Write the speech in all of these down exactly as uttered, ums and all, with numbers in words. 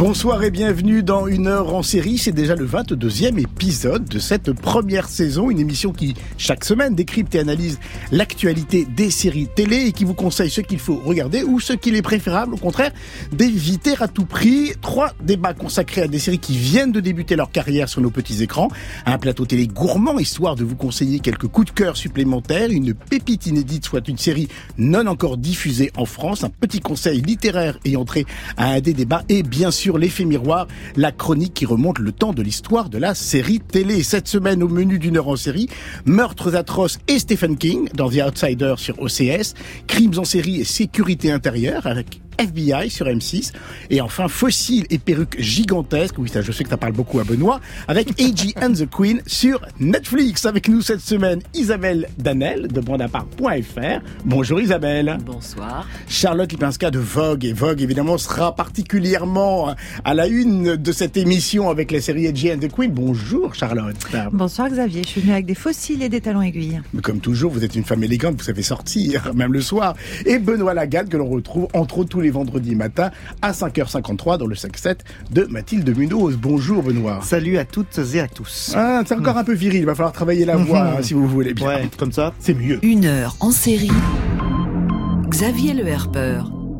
Bonsoir et bienvenue dans Une heure en série. C'est déjà le vingt-deuxième épisode de cette première saison. Une émission qui, chaque semaine, décrypte et analyse l'actualité des séries télé et qui vous conseille ce qu'il faut regarder ou ce qu'il est préférable, au contraire, d'éviter à tout prix. Trois débats consacrés à des séries qui viennent de débuter leur carrière sur nos petits écrans. Un plateau télé gourmand, histoire de vous conseiller quelques coups de cœur supplémentaires. Une pépite inédite, soit une série non encore diffusée en France. Un petit conseil littéraire ayant trait à un des débats. Et bien sûr, sur l'effet miroir, la chronique qui remonte le temps de l'histoire de la série télé. Cette semaine, au menu d'une heure en série, meurtres atroces et Stephen King dans The Outsider sur O C S, crimes en série et sécurité intérieure avec F B I sur M six, et enfin Fossiles et perruques gigantesques, oui ça je sais que ça parle beaucoup à Benoît, avec A G and the Queen sur Netflix. Avec nous cette semaine, Isabelle Danel de Bandapart point F R. Bonjour Isabelle. Bonsoir. Charlotte Lipinska de Vogue, et Vogue évidemment sera particulièrement à la une de cette émission avec la série A G and the Queen. Bonjour Charlotte. Bonsoir Xavier, je suis venue avec des fossiles et des talons aiguilles. Mais comme toujours, vous êtes une femme élégante, vous savez sortir, même le soir. Et Benoît Lagarde que l'on retrouve entre autres tous les vendredis matins à cinq heures cinquante-trois dans le cinq sept de Mathilde Munoz. Bonjour Benoît. Salut à toutes et à tous. Ah, c'est encore un peu viril, il va falloir travailler la voix hein, si vous voulez bien. Ouais, comme ça, c'est mieux. Une heure en série. Xavier Le Herper.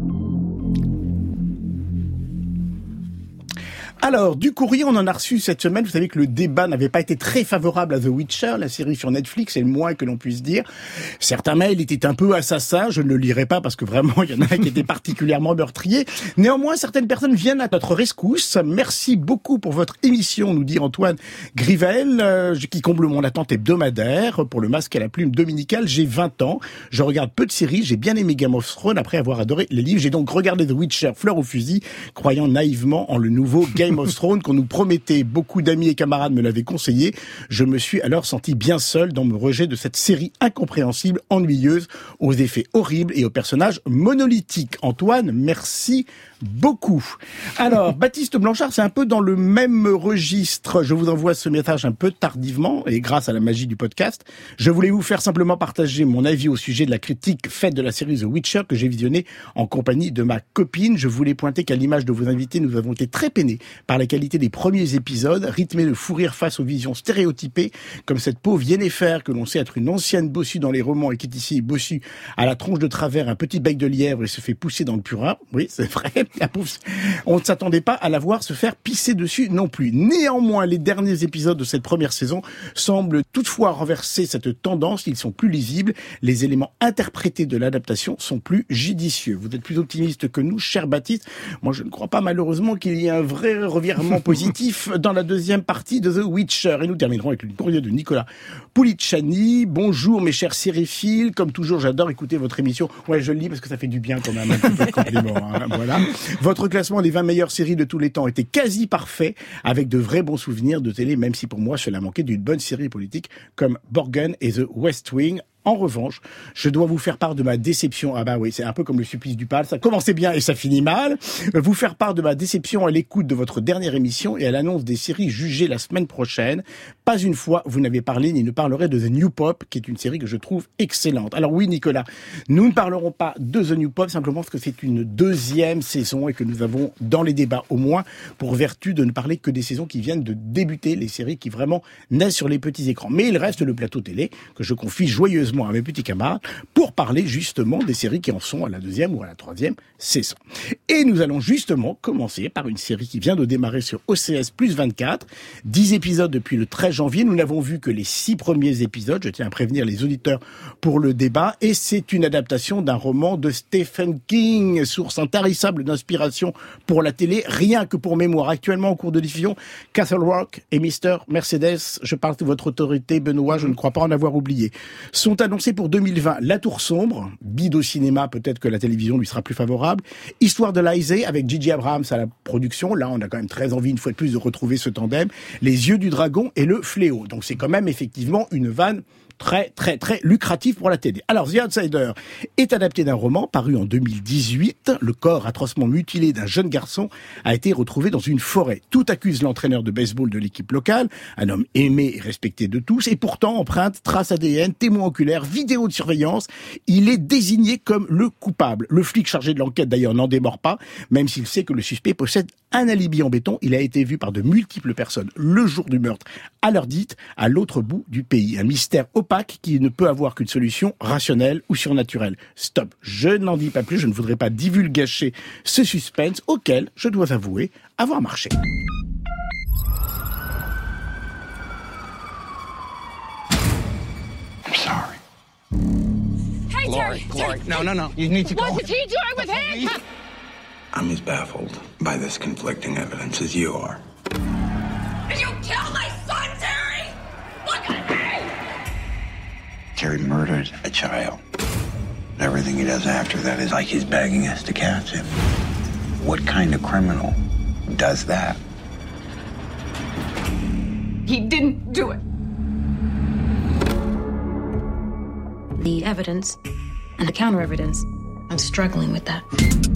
Alors, du courrier, on en a reçu cette semaine. Vous savez que le débat n'avait pas été très favorable à The Witcher, la série sur Netflix, c'est le moins que l'on puisse dire. Certains mails étaient un peu assassins, je ne le lirai pas parce que vraiment, il y en a qui étaient particulièrement meurtriers. Néanmoins, certaines personnes viennent à notre rescousse. Merci beaucoup pour votre émission, nous dit Antoine Grivel, euh, qui comble mon attente hebdomadaire pour le masque à la plume dominical. J'ai vingt ans, je regarde peu de séries, j'ai bien aimé Game of Thrones après avoir adoré les livres. J'ai donc regardé The Witcher, fleur au fusil, croyant naïvement en le nouveau Game of Thrones qu'on nous promettait. Beaucoup d'amis et camarades me l'avaient conseillé. Je me suis alors senti bien seul dans mon rejet de cette série incompréhensible, ennuyeuse, aux effets horribles et aux personnages monolithiques. Antoine, merci beaucoup. Alors, Baptiste Blanchard, c'est un peu dans le même registre. Je vous envoie ce message un peu tardivement et grâce à la magie du podcast. Je voulais vous faire simplement partager mon avis au sujet de la critique faite de la série The Witcher que j'ai visionnée en compagnie de ma copine. Je voulais pointer qu'à l'image de vos invités, nous avons été très peinés par la qualité des premiers épisodes, rythmés de fou rire face aux visions stéréotypées, comme cette pauvre Yennefer que l'on sait être une ancienne bossue dans les romans et qui est ici bossue à la tronche de travers, un petit bec de lièvre et se fait pousser dans le purin. Oui, c'est vrai. La pauvre, on ne s'attendait pas à la voir se faire pisser dessus non plus. Néanmoins, les derniers épisodes de cette première saison semblent toutefois renverser cette tendance. Ils sont plus lisibles. Les éléments interprétés de l'adaptation sont plus judicieux. Vous êtes plus optimiste que nous, cher Baptiste. Moi, je ne crois pas malheureusement qu'il y ait un vrai revirement positif dans la deuxième partie de The Witcher. Et nous terminerons avec le courrier de Nicolas Poulicciani. Bonjour mes chers sériphiles. Comme toujours, j'adore écouter votre émission. Ouais, je le lis parce que ça fait du bien quand même, un petit peu de compliments. Hein. Voilà. Votre classement des vingt meilleures séries de tous les temps était quasi parfait, avec de vrais bons souvenirs de télé, même si pour moi, cela manquait d'une bonne série politique comme Borgen et The West Wing. En revanche, je dois vous faire part de ma déception. Ah bah oui, c'est un peu comme le supplice du pal. Ça commençait bien et ça finit mal. Vous faire part de ma déception à l'écoute de votre dernière émission et à l'annonce des séries jugées la semaine prochaine. Pas une fois, vous n'avez parlé ni ne parlerez de The New Pop, qui est une série que je trouve excellente. Alors oui, Nicolas, nous ne parlerons pas de The New Pop, simplement parce que c'est une deuxième saison et que nous avons dans les débats au moins pour vertu de ne parler que des saisons qui viennent de débuter, les séries qui vraiment naissent sur les petits écrans. Mais il reste le plateau télé que je confie joyeusement à mes petits camarades pour parler justement des séries qui en sont à la deuxième ou à la troisième saison. Et nous allons justement commencer par une série qui vient de démarrer sur O C S plus vingt-quatre, dix épisodes depuis le treize janvier. Nous n'avons vu que les six premiers épisodes, je tiens à prévenir les auditeurs pour le débat, et c'est une adaptation d'un roman de Stephen King, source intarissable d'inspiration pour la télé, rien que pour mémoire. Actuellement en cours de diffusion, Castle Rock et Mister Mercedes, je parle de votre autorité Benoît, je ne crois pas en avoir oublié, sont annoncé pour deux mille vingt. La Tour Sombre, bide au cinéma, peut-être que la télévision lui sera plus favorable. Histoire de Lisée, avec J J Abrams à la production. Là, on a quand même très envie, une fois de plus, de retrouver ce tandem. Les Yeux du Dragon et Le Fléau. Donc c'est quand même effectivement une vanne très, très, très lucratif pour la télé. Alors, The Outsider est adapté d'un roman paru en deux mille dix-huit. Le corps atrocement mutilé d'un jeune garçon a été retrouvé dans une forêt. Tout accuse l'entraîneur de baseball de l'équipe locale, un homme aimé et respecté de tous, et pourtant, empreinte, traces A D N, témoins oculaires, vidéos de surveillance, il est désigné comme le coupable. Le flic chargé de l'enquête, d'ailleurs, n'en démord pas, même s'il sait que le suspect possède un alibi en béton. Il a été vu par de multiples personnes le jour du meurtre, à l'heure dite, à l'autre bout du pays. Un mystère opaque qui ne peut avoir qu'une solution rationnelle ou surnaturelle. Stop, je n'en dis pas plus, je ne voudrais pas divulgacher ce suspense auquel, je dois avouer, avoir marché. I'm sorry. Hey, Glory, Terry, Glory. Terry, No, no, no. You need to go. what is he doing with handcuffs? I'm as baffled by this conflicting evidence as you are. Did you kill my son, Terry? Look at me! Terry murdered a child. Everything he does after that is like he's begging us to catch him. What kind of criminal does that? He didn't do it. The evidence and the counter-evidence. I'm struggling with that.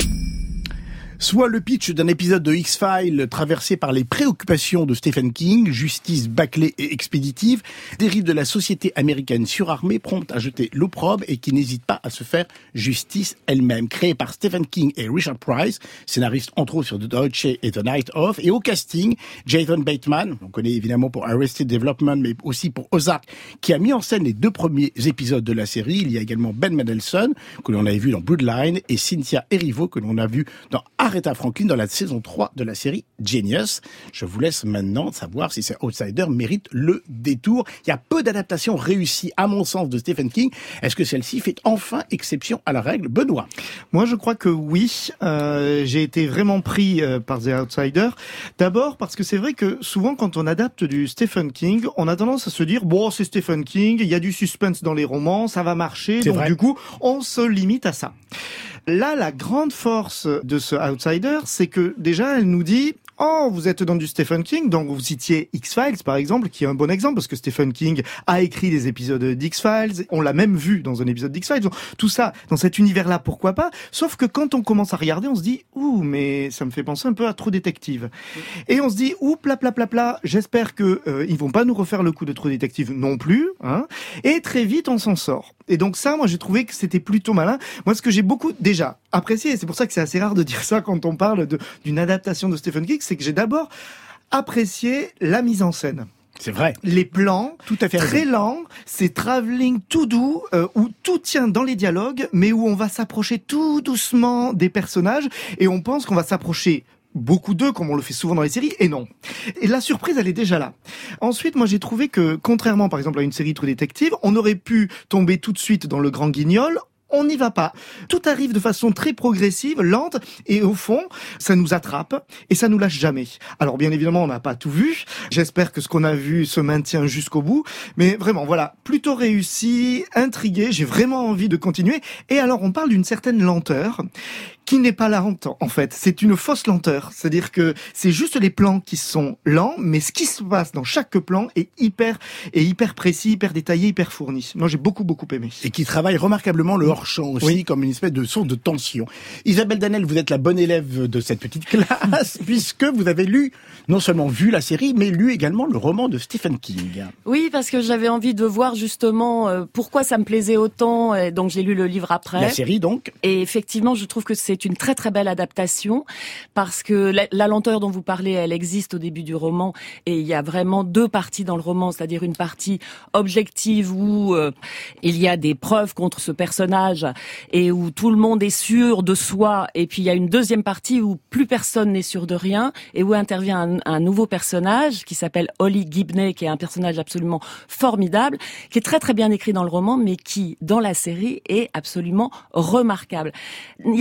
Soit le pitch d'un épisode de X-Files traversé par les préoccupations de Stephen King, justice bâclée et expéditive, dérive de la société américaine surarmée prompte à jeter l'opprobre et qui n'hésite pas à se faire justice elle-même. Créé par Stephen King et Richard Price, scénariste entre autres sur The Deutsche et The Night Of, et au casting, Jason Bateman, on connaît évidemment pour Arrested Development, mais aussi pour Ozark, qui a mis en scène les deux premiers épisodes de la série. Il y a également Ben Mendelsohn, que l'on avait vu dans Bloodline, et Cynthia Erivo, que l'on a vu dans Aretha Franklin dans la saison trois de la série Genius. Je vous laisse maintenant savoir si ces Outsiders méritent le détour. Il y a peu d'adaptations réussies, à mon sens, de Stephen King. Est-ce que celle-ci fait enfin exception à la règle, Benoît? Moi, je crois que oui. Euh, j'ai été vraiment pris euh, par The Outsider. D'abord parce que c'est vrai que souvent, quand on adapte du Stephen King, on a tendance à se dire, bon, c'est Stephen King, il y a du suspense dans les romans, ça va marcher. C'est Donc, vrai. du coup, on se limite à ça. Là, la grande force de ce Outsider, c'est que déjà, elle nous dit « Oh, vous êtes dans du Stephen King », donc vous citiez X-Files par exemple, qui est un bon exemple, parce que Stephen King a écrit des épisodes d'X-Files, on l'a même vu dans un épisode d'X-Files, donc tout ça, dans cet univers-là, pourquoi pas, sauf que quand on commence à regarder, on se dit « Ouh, mais ça me fait penser un peu à True Detective ». Et on se dit « Ouh, pla pla pla pla, j'espère que euh, ils vont pas nous refaire le coup de True Detective non plus, hein ». Et très vite, on s'en sort. Et donc ça, moi, j'ai trouvé que c'était plutôt malin. Moi, ce que j'ai beaucoup déjà apprécié, et c'est pour ça que c'est assez rare de dire ça quand on parle de, d'une adaptation de Stephen King, c'est que j'ai d'abord apprécié la mise en scène. C'est vrai. Les plans, Tout à fait très raison. lents, c'est travelling tout doux, euh, où tout tient dans les dialogues, mais où on va s'approcher tout doucement des personnages, et on pense qu'on va s'approcher beaucoup d'eux, comme on le fait souvent dans les séries, et non. Et la surprise, elle est déjà là. Ensuite, moi, j'ai trouvé que, contrairement, par exemple, à une série True Detective, on aurait pu tomber tout de suite dans le grand guignol. On n'y va pas. Tout arrive de façon très progressive, lente, et au fond, ça nous attrape, et ça nous lâche jamais. Alors, bien évidemment, on n'a pas tout vu. J'espère que ce qu'on a vu se maintient jusqu'au bout. Mais vraiment, voilà, plutôt réussi, intrigué, j'ai vraiment envie de continuer. Et alors, on parle d'une certaine lenteur, qui n'est pas lente, en fait. C'est une fausse lenteur. C'est-à-dire que c'est juste les plans qui sont lents, mais ce qui se passe dans chaque plan est hyper, est hyper précis, hyper détaillé, hyper fourni. Moi, j'ai beaucoup, beaucoup aimé. Et qui travaille remarquablement le hors-champ aussi, Oui. comme une espèce de source de tension. Isabelle Danel, vous êtes la bonne élève de cette petite classe, puisque vous avez lu, non seulement vu la série, mais lu également le roman de Stephen King. Oui, parce que j'avais envie de voir justement euh, pourquoi ça me plaisait autant, et donc j'ai lu le livre après. La série, donc. Et effectivement, je trouve que c'est une très très belle adaptation, parce que la, la lenteur dont vous parlez, elle existe au début du roman, et il y a vraiment deux parties dans le roman, c'est-à-dire une partie objective où euh, il y a des preuves contre ce personnage, et où tout le monde est sûr de soi, et puis il y a une deuxième partie où plus personne n'est sûr de rien, et où intervient un, un nouveau personnage qui s'appelle Holly Gibney, qui est un personnage absolument formidable, qui est très très bien écrit dans le roman, mais qui, dans la série, est absolument remarquable. Il y a des petites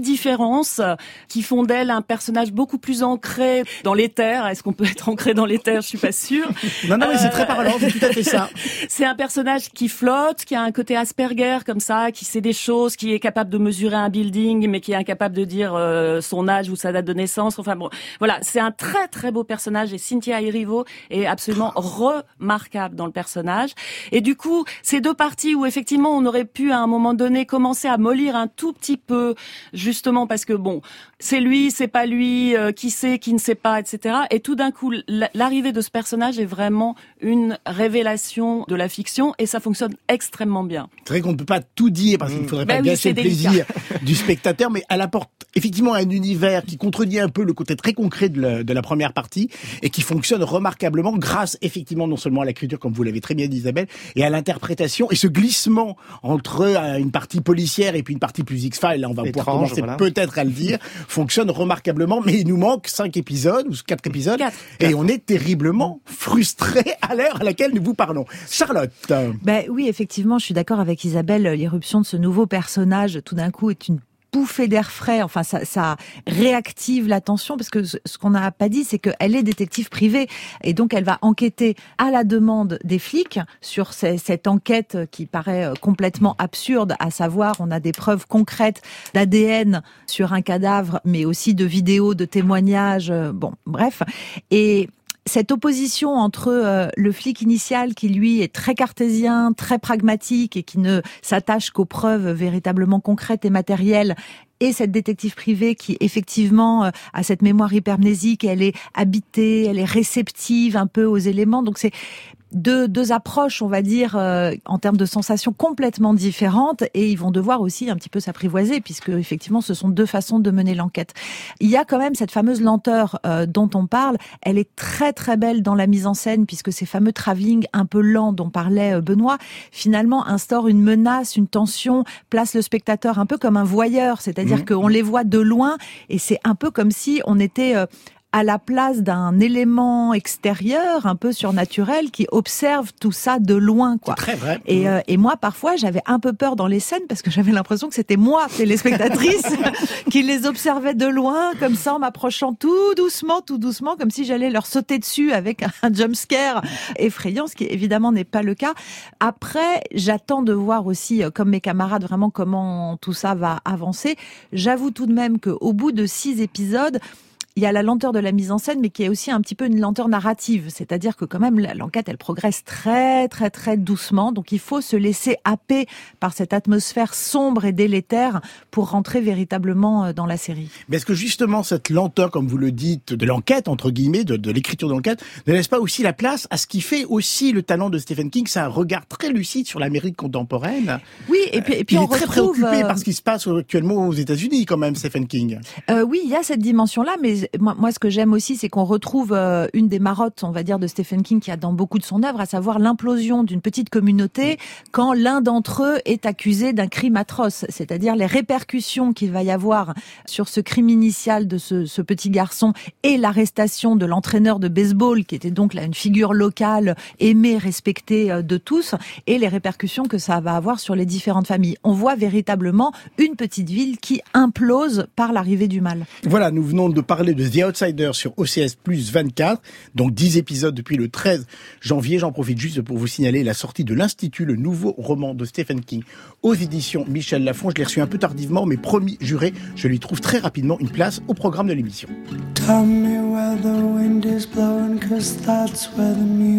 petites différences qui font d'elle un personnage beaucoup plus ancré dans l'éther. Est-ce qu'on peut être ancré dans l'éther? Je suis pas sûre. Non, non, mais c'est très parlant, c'est tout à fait ça. C'est un personnage qui flotte, qui a un côté Asperger comme ça, qui sait des choses, qui est capable de mesurer un building, mais qui est incapable de dire euh, son âge ou sa date de naissance. Enfin bon, voilà, c'est un très très beau personnage et Cynthia Erivo est absolument remarquable dans le personnage. Et du coup, ces deux parties où effectivement on aurait pu à un moment donné commencer à mollir un tout petit peu, justement parce que bon, c'est lui, c'est pas lui, euh, qui sait, qui ne sait pas, et cetera. Et tout d'un coup, l'arrivée de ce personnage est vraiment une révélation de la fiction et ça fonctionne extrêmement bien. C'est vrai qu'on ne peut pas tout dire parce qu'il ne faudrait Ben pas oui, gâcher c'est le délicat. plaisir du spectateur, mais elle apporte effectivement un univers qui contredit un peu le côté très concret de la, de la première partie et qui fonctionne remarquablement grâce effectivement non seulement à l'écriture, comme vous l'avez très bien dit Isabelle, et à l'interprétation et ce glissement entre euh, une partie policière et puis une partie plus X-Files, là on va Étrange, pouvoir commencer voilà. peut-être à le dire, fonctionne remarquablement, mais il nous manque cinq épisodes ou quatre épisodes Quatre. et on est terriblement frustrés à l'heure à laquelle nous vous parlons. Charlotte. Ben oui, effectivement, je suis d'accord avec Isabelle. L'irruption de ce nouveau personnage, tout d'un coup, est une bouffée d'air frais. Enfin, ça, ça réactive l'attention parce que ce ce qu'on n'a pas dit, c'est qu'elle est détective privée et donc elle va enquêter à la demande des flics sur ces, cette enquête qui paraît complètement absurde, à savoir, on a des preuves concrètes d'A D N sur un cadavre, mais aussi de vidéos, de témoignages, bon, bref. Et cette opposition entre euh, le flic initial qui lui est très cartésien, très pragmatique et qui ne s'attache qu'aux preuves véritablement concrètes et matérielles, et cette détective privée qui effectivement euh, a cette mémoire hypermnésique, et elle est habitée, elle est réceptive un peu aux éléments. Donc c'est deux, deux approches, on va dire, euh, en termes de sensations complètement différentes, et ils vont devoir aussi un petit peu s'apprivoiser puisque effectivement ce sont deux façons de mener l'enquête. Il y a quand même cette fameuse lenteur euh, dont on parle. Elle est très très belle dans la mise en scène puisque ces fameux travelling un peu lents dont parlait euh, Benoît finalement instaurent une menace, une tension, place le spectateur un peu comme un voyeur, c'est-à-dire mmh. qu'on les voit de loin et c'est un peu comme si on était euh, à la place d'un élément extérieur, un peu surnaturel, qui observe tout ça de loin, quoi. C'est très vrai. Et, euh, et moi, parfois, j'avais un peu peur dans les scènes parce que j'avais l'impression que c'était moi, téléspectatrice, qui les observais de loin, comme ça, en m'approchant tout doucement, tout doucement, comme si j'allais leur sauter dessus avec un jump scare effrayant, ce qui évidemment n'est pas le cas. Après, j'attends de voir aussi, comme mes camarades, vraiment comment tout ça va avancer. J'avoue tout de même qu'au bout de six épisodes, il y a la lenteur de la mise en scène, mais qui est aussi un petit peu une lenteur narrative. C'est-à-dire que quand même, l'enquête, elle progresse très, très, très doucement. Donc, il faut se laisser happer par cette atmosphère sombre et délétère pour rentrer véritablement dans la série. Mais est-ce que justement, cette lenteur, comme vous le dites, de l'enquête, entre guillemets, de, de l'écriture d'enquête, ne laisse pas aussi la place à ce qui fait aussi le talent de Stephen King? C'est un regard très lucide sur l'Amérique contemporaine. Oui, et puis, et puis il on est très retrouve, préoccupé euh... par ce qui se passe actuellement aux États-Unis, quand même, Stephen King. Euh, oui, il y a cette dimension-là, mais moi, moi, ce que j'aime aussi, c'est qu'on retrouve euh, une des marottes, on va dire, de Stephen King, qui a dans beaucoup de son œuvre, à savoir l'implosion d'une petite communauté quand l'un d'entre eux est accusé d'un crime atroce, c'est-à-dire les répercussions qu'il va y avoir sur ce crime initial de ce, ce petit garçon et l'arrestation de l'entraîneur de baseball, qui était donc là une figure locale aimée, respectée de tous, et les répercussions que ça va avoir sur les différentes familles. On voit véritablement une petite ville qui implose par l'arrivée du mal. Voilà, nous venons de parler de The Outsider sur O C S plus vingt-quatre, donc dix épisodes depuis le treize janvier. J'en profite juste pour vous signaler la sortie de l'Institut, le nouveau roman de Stephen King aux éditions Michel Lafon. Je l'ai reçu un peu tardivement, mais promis, juré, je lui trouve très rapidement une place au programme de l'émission. Tell me where the wind is blowing, 'cause that's where the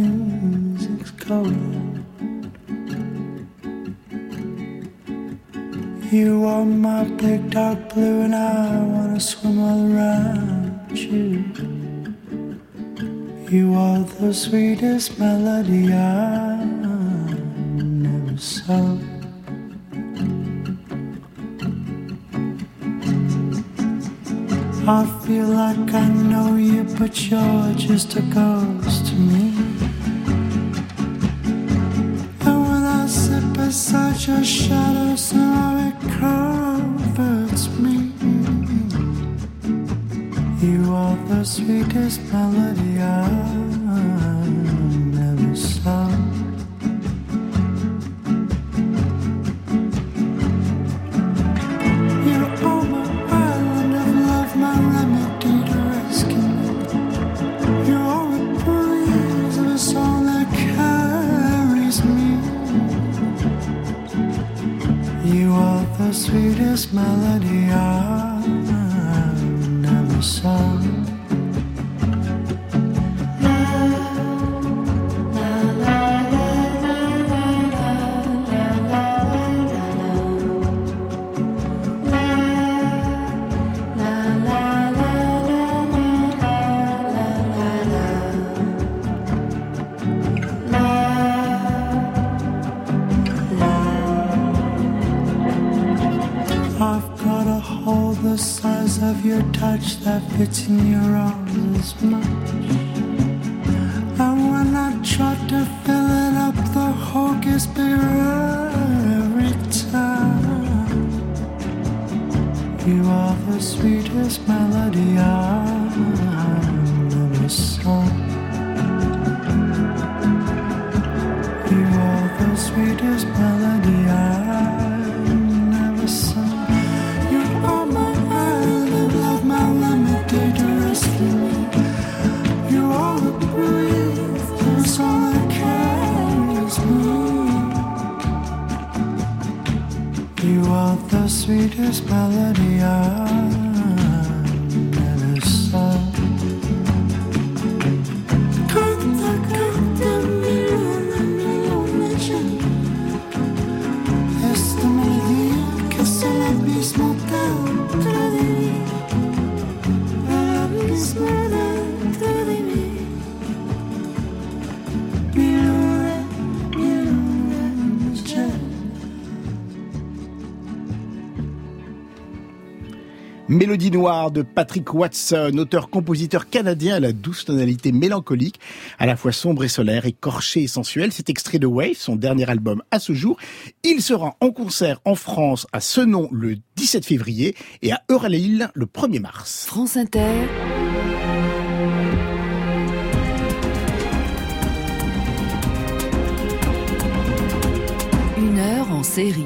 music's going. You are my big dark blue and I wanna swim all around you. You are the sweetest melody I never saw. I feel like I know you, but you're just a ghost to me. And when I sit beside your shadow, somehow it comforts me. You are the sweetest melody I never saw. You are my You are the sweetest melody I've never sung. The size of your touch that fits in your arms as much. And when I try to fill it up, the hole gets bigger every time. You are the sweetest melody I've ever sung. You are the sweetest melody I've never sung. You are the breeze, that's all that carries me. You are the sweetest melody I've ever sung. Canta, canta, milona, milona, esta melodía que es el abismo dentro de mí. Mélodie noire de Patrick Watson, auteur-compositeur canadien à la douce tonalité mélancolique, à la fois sombre et solaire, écorché et sensuel. C'est extrait de Wave, son dernier album à ce jour. Il sera en concert en France à Senon le dix-sept février et à Euralil le premier mars. France Inter. Une heure en série.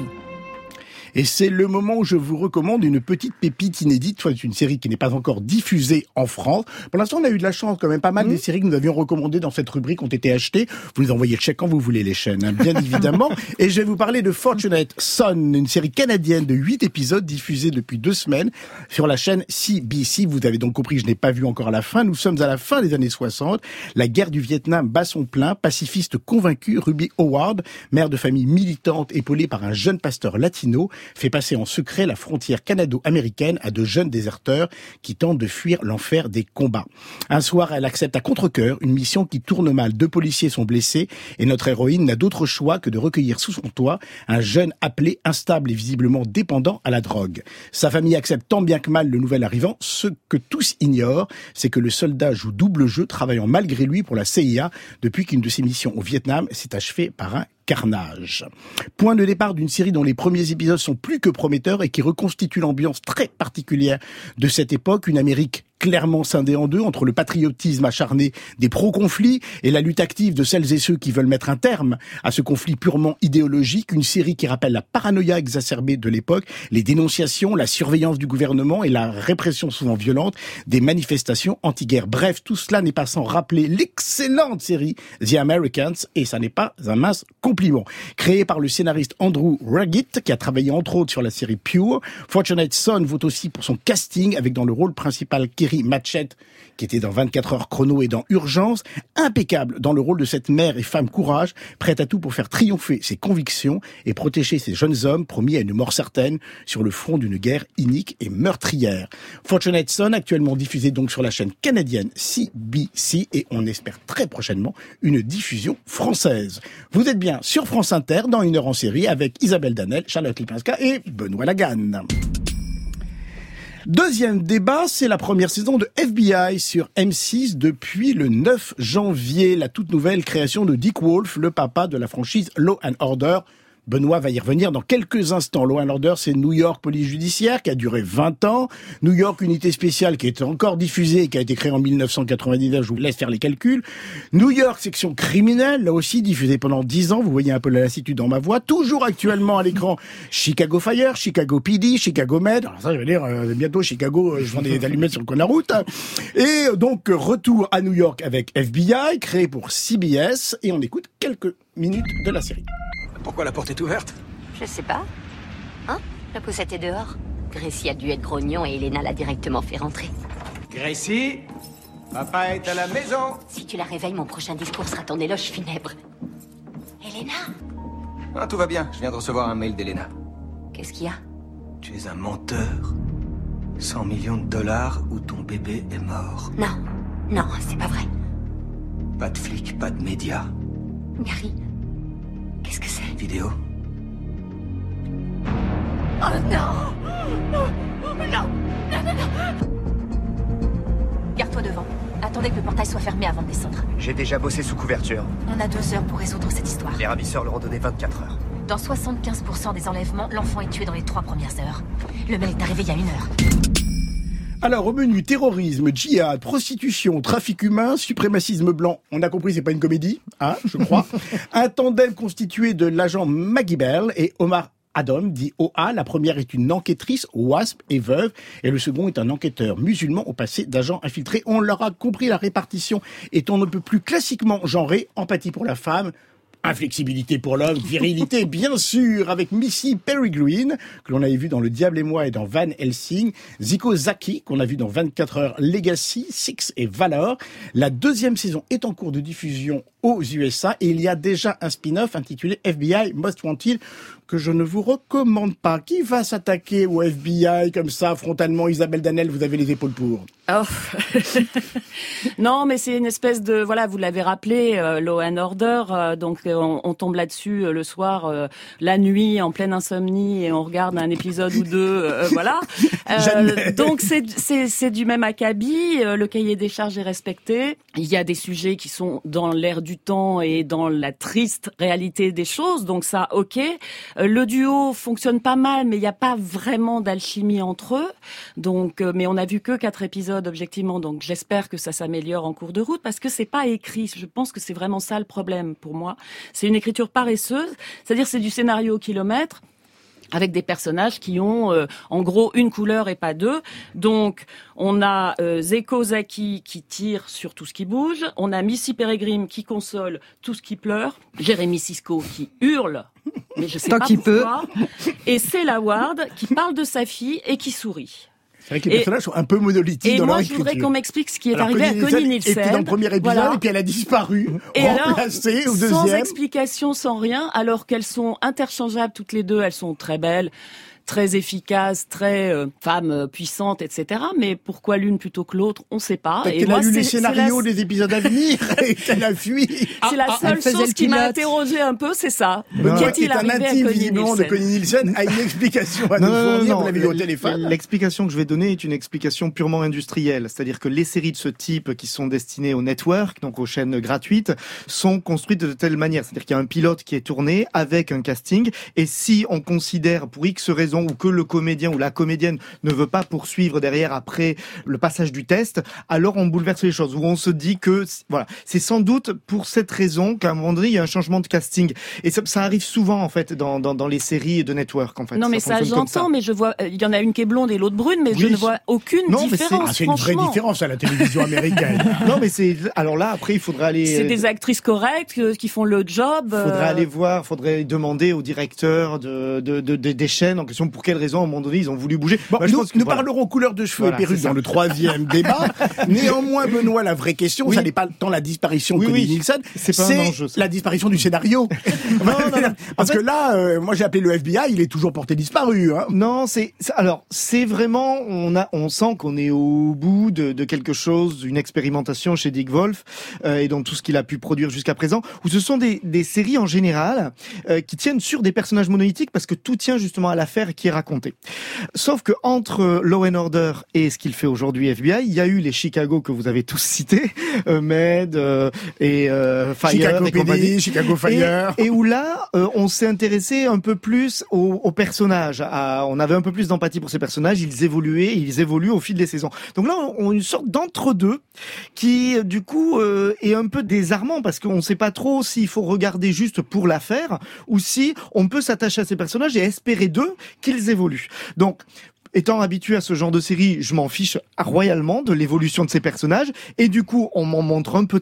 Et c'est le moment où je vous recommande une petite pépite inédite, soit une série qui n'est pas encore diffusée en France. Pour l'instant, on a eu de la chance, quand même pas mal mmh. des séries que nous avions recommandées dans cette rubrique ont été achetées. Vous nous envoyez le chèque quand vous voulez, les chaînes, hein, bien évidemment. Et je vais vous parler de Fortunate Son, une série canadienne de huit épisodes diffusée depuis deux semaines sur la chaîne C B C. Vous avez donc compris, je n'ai pas vu encore à la fin. Nous sommes à la fin des années soixante. La guerre du Vietnam bat son plein. Pacifiste convaincu, Ruby Howard, mère de famille militante épaulée par un jeune pasteur latino, fait passer en secret la frontière canado-américaine à de jeunes déserteurs qui tentent de fuir l'enfer des combats. Un soir, elle accepte à contre-cœur une mission qui tourne mal. Deux policiers sont blessés et notre héroïne n'a d'autre choix que de recueillir sous son toit un jeune appelé, instable et visiblement dépendant à la drogue. Sa famille accepte tant bien que mal le nouvel arrivant. Ce que tous ignorent, c'est que le soldat joue double jeu, travaillant malgré lui pour la C I A depuis qu'une de ses missions au Vietnam s'est achevée par un carnage. Point de départ d'une série dont les premiers épisodes sont plus que prometteurs et qui reconstitue l'ambiance très particulière de cette époque, une Amérique clairement scindée en deux entre le patriotisme acharné des pro-conflits et la lutte active de celles et ceux qui veulent mettre un terme à ce conflit purement idéologique. Une série qui rappelle la paranoïa exacerbée de l'époque, les dénonciations, la surveillance du gouvernement et la répression souvent violente des manifestations anti-guerre. Bref, tout cela n'est pas sans rappeler l'excellente série The Americans, et ça n'est pas un mince compliment. Créée par le scénariste Andrew Raggett, qui a travaillé entre autres sur la série Pure, Fortunate Son vaut aussi pour son casting, avec dans le rôle principal Kerry Matchett, qui était dans vingt-quatre heures chrono et dans Urgence, impeccable dans le rôle de cette mère et femme courage, prête à tout pour faire triompher ses convictions et protéger ces jeunes hommes promis à une mort certaine sur le front d'une guerre inique et meurtrière. Fortunate Son, actuellement diffusé donc sur la chaîne canadienne C B C, et on espère très prochainement une diffusion française. Vous êtes bien sur France Inter dans Une heure en série avec Isabelle Danel, Charlotte Lipinska et Benoît Laganne. Deuxième débat, c'est la première saison de F B I sur M six depuis le neuf janvier. La toute nouvelle création de Dick Wolf, le papa de la franchise Law and Order. Benoît va y revenir dans quelques instants. Law and Order, c'est New York Police Judiciaire qui a duré vingt ans. New York Unité Spéciale qui est encore diffusée et qui a été créée en mille neuf cent quatre-vingt-dix-neuf. Je vous laisse faire les calculs. New York Section Criminelle, là aussi diffusée pendant dix ans. Vous voyez un peu la lassitude dans ma voix. Toujours actuellement à l'écran Chicago Fire, Chicago P D, Chicago Med. Alors ça, je veux dire, euh, bientôt Chicago, euh, je vends des allumettes sur le coin de la route. Et donc, retour à New York avec F B I, créé pour C B S. Et on écoute quelques minutes de la série. Pourquoi la porte est ouverte ? Je sais pas. Hein? La poussette est dehors. Gracie a dû être grognon et Elena l'a directement fait rentrer. Gracie, papa est à la maison. Si tu la réveilles, mon prochain discours sera ton éloge funèbre. Elena? Ah, tout va bien, je viens de recevoir un mail d'Elena. Qu'est-ce qu'il y a? Tu es un menteur. cent millions de dollars ou ton bébé est mort. Non, non, c'est pas vrai. Pas de flics, pas de médias. Gary, qu'est-ce que c'est? Vidéo. Oh non! Non! Non! Non, non, non! Garde-toi devant. Attendez que le portail soit fermé avant de descendre. J'ai déjà bossé sous couverture. On a deux heures pour résoudre cette histoire. Les ravisseurs leur ont donné vingt-quatre heures. Dans soixante-quinze pour cent des enlèvements, l'enfant est tué dans les trois premières heures. Le mail est arrivé il y a une heure. Alors, au menu, terrorisme, djihad, prostitution, trafic humain, suprémacisme blanc. On a compris, c'est pas une comédie, hein, je crois. Un tandem constitué de l'agent Maggie Bell et Omar Adam, dit O A. La première est une enquêtrice, WASP, et veuve. Et le second est un enquêteur musulman au passé d'agent infiltré. On l'aura compris, la répartition est on ne peut plus classiquement genrée. Empathie pour la femme, inflexibilité pour l'homme, virilité bien sûr, avec Missy Peregrine, que l'on avait vu dans Le Diable et moi et dans Van Helsing, Zico Zaki, qu'on a vu dans vingt-quatre heures Legacy, Six et Valor. La deuxième saison est en cours de diffusion aux U S A et il y a déjà un spin-off intitulé F B I Most Wanted que je ne vous recommande pas. Qui va s'attaquer au F B I comme ça, frontalement? Isabelle Danel, vous avez les épaules pour. Oh. Non, mais c'est une espèce de, voilà, vous l'avez rappelé, euh, Law and Order, euh, donc on, on tombe là-dessus euh, le soir, euh, la nuit, en pleine insomnie, et on regarde un épisode ou deux, euh, voilà. Euh, donc c'est, c'est, c'est du même acabit, euh, le cahier des charges est respecté, il y a des sujets qui sont dans l'air du temps et dans la triste réalité des choses, donc ça, ok. Euh, le duo fonctionne pas mal, mais il n'y a pas vraiment d'alchimie entre eux, donc, euh, mais on a vu que quatre épisodes objectivement, donc j'espère que ça s'améliore en cours de route parce que c'est pas écrit. Je pense que c'est vraiment ça le problème pour moi. C'est une écriture paresseuse, c'est-à-dire c'est du scénario au kilomètre avec des personnages qui ont euh, en gros une couleur et pas deux. Donc on a euh, Zeko Zaki qui tire sur tout ce qui bouge, on a Missy Peregrine qui console tout ce qui pleure, Jérémy Sisko qui hurle, mais je sais Tant pas qu'il pourquoi, et Cella Ward qui parle de sa fille et qui sourit. C'est vrai que les et, personnages sont un peu monolithiques dans leur écriture. Et moi, je voudrais qu'on m'explique ce qui est alors, arrivé Connie à Connie Nielsen. était dans le premier épisode voilà. Et puis elle a disparu, et remplacée alors, au deuxième. Sans explication, sans rien, alors qu'elles sont interchangeables toutes les deux, elles sont très belles, très efficaces, très euh, femmes puissantes, et cetera. Mais pourquoi l'une plutôt que l'autre, on ne sait pas. Peut-être qu'elle a lu les scénarios la... des épisodes à venir et qu'elle a fui. C'est la seule ah, chose qui m'a interrogée un peu, c'est ça. Qu'est-il arrivé à Connie Nielsen de Connie Nielsen a une explication à nous fournir, vous l'avez vu au téléphone. L'explication que je vais donner est une explication purement industrielle. C'est-à-dire que les séries de ce type qui sont destinées aux networks, donc aux chaînes gratuites, sont construites de telle manière. C'est-à-dire qu'il y a un pilote qui est tourné avec un casting et si on considère pour X raisons ou que le comédien ou la comédienne ne veut pas poursuivre derrière après le passage du test, alors on bouleverse les choses, où on se dit que, voilà, c'est sans doute pour cette raison qu'à un moment donné, il y a un changement de casting. Et ça, ça arrive souvent, en fait, dans, dans, dans les séries de network, en fait. Non, mais ça, ça j'entends, mais je vois, il y en a une qui est blonde et l'autre brune, mais oui. je ne vois aucune non, différence, mais c'est, ah, c'est une vraie différence à la télévision américaine. Non, mais c'est, alors là, après, il faudrait aller... C'est des actrices correctes, euh, qui font le job. Il faudrait euh... aller voir, faudrait demander au directeur de, de, de, de, des chaînes en question pour quelle raison, à un moment donné, ils ont voulu bouger. Bon, bah, nous nous voilà. parlerons couleur de cheveux voilà, et perruque dans le troisième débat. Néanmoins, Benoît, la vraie question, oui. ça n'est pas tant la disparition de oui, Connie oui. Nielsen, c'est, pas c'est un enjeu, ça. La disparition du scénario. non, non, non. Parce en fait, que là, euh, moi j'ai appelé le F B I, il est toujours porté disparu. Hein. Non, c'est, c'est alors c'est vraiment, on a, on sent qu'on est au bout de, de quelque chose, d'une expérimentation chez Dick Wolf euh, et dans tout ce qu'il a pu produire jusqu'à présent, où ce sont des, des séries en général euh, qui tiennent sur des personnages monolithiques parce que tout tient justement à l'affaire qui est racontée. Sauf que entre Law and Order et ce qu'il fait aujourd'hui F B I, il y a eu les Chicago que vous avez tous cités, euh, Med euh, et euh, Fire Chicago et P D, Chicago Fire, et, et où là euh, on s'est intéressé un peu plus aux, aux personnages. À, on avait un peu plus d'empathie pour ces personnages. Ils évoluaient, ils évoluent au fil des saisons. Donc là, on a une sorte d'entre-deux qui, du coup, euh, est un peu désarmant parce qu'on ne sait pas trop s'il faut regarder juste pour l'affaire ou si on peut s'attacher à ces personnages et espérer d'eux qu'ils évoluent. Donc, étant habitué à ce genre de série, je m'en fiche royalement de l'évolution de ces personnages et du coup, on m'en montre un peu trop.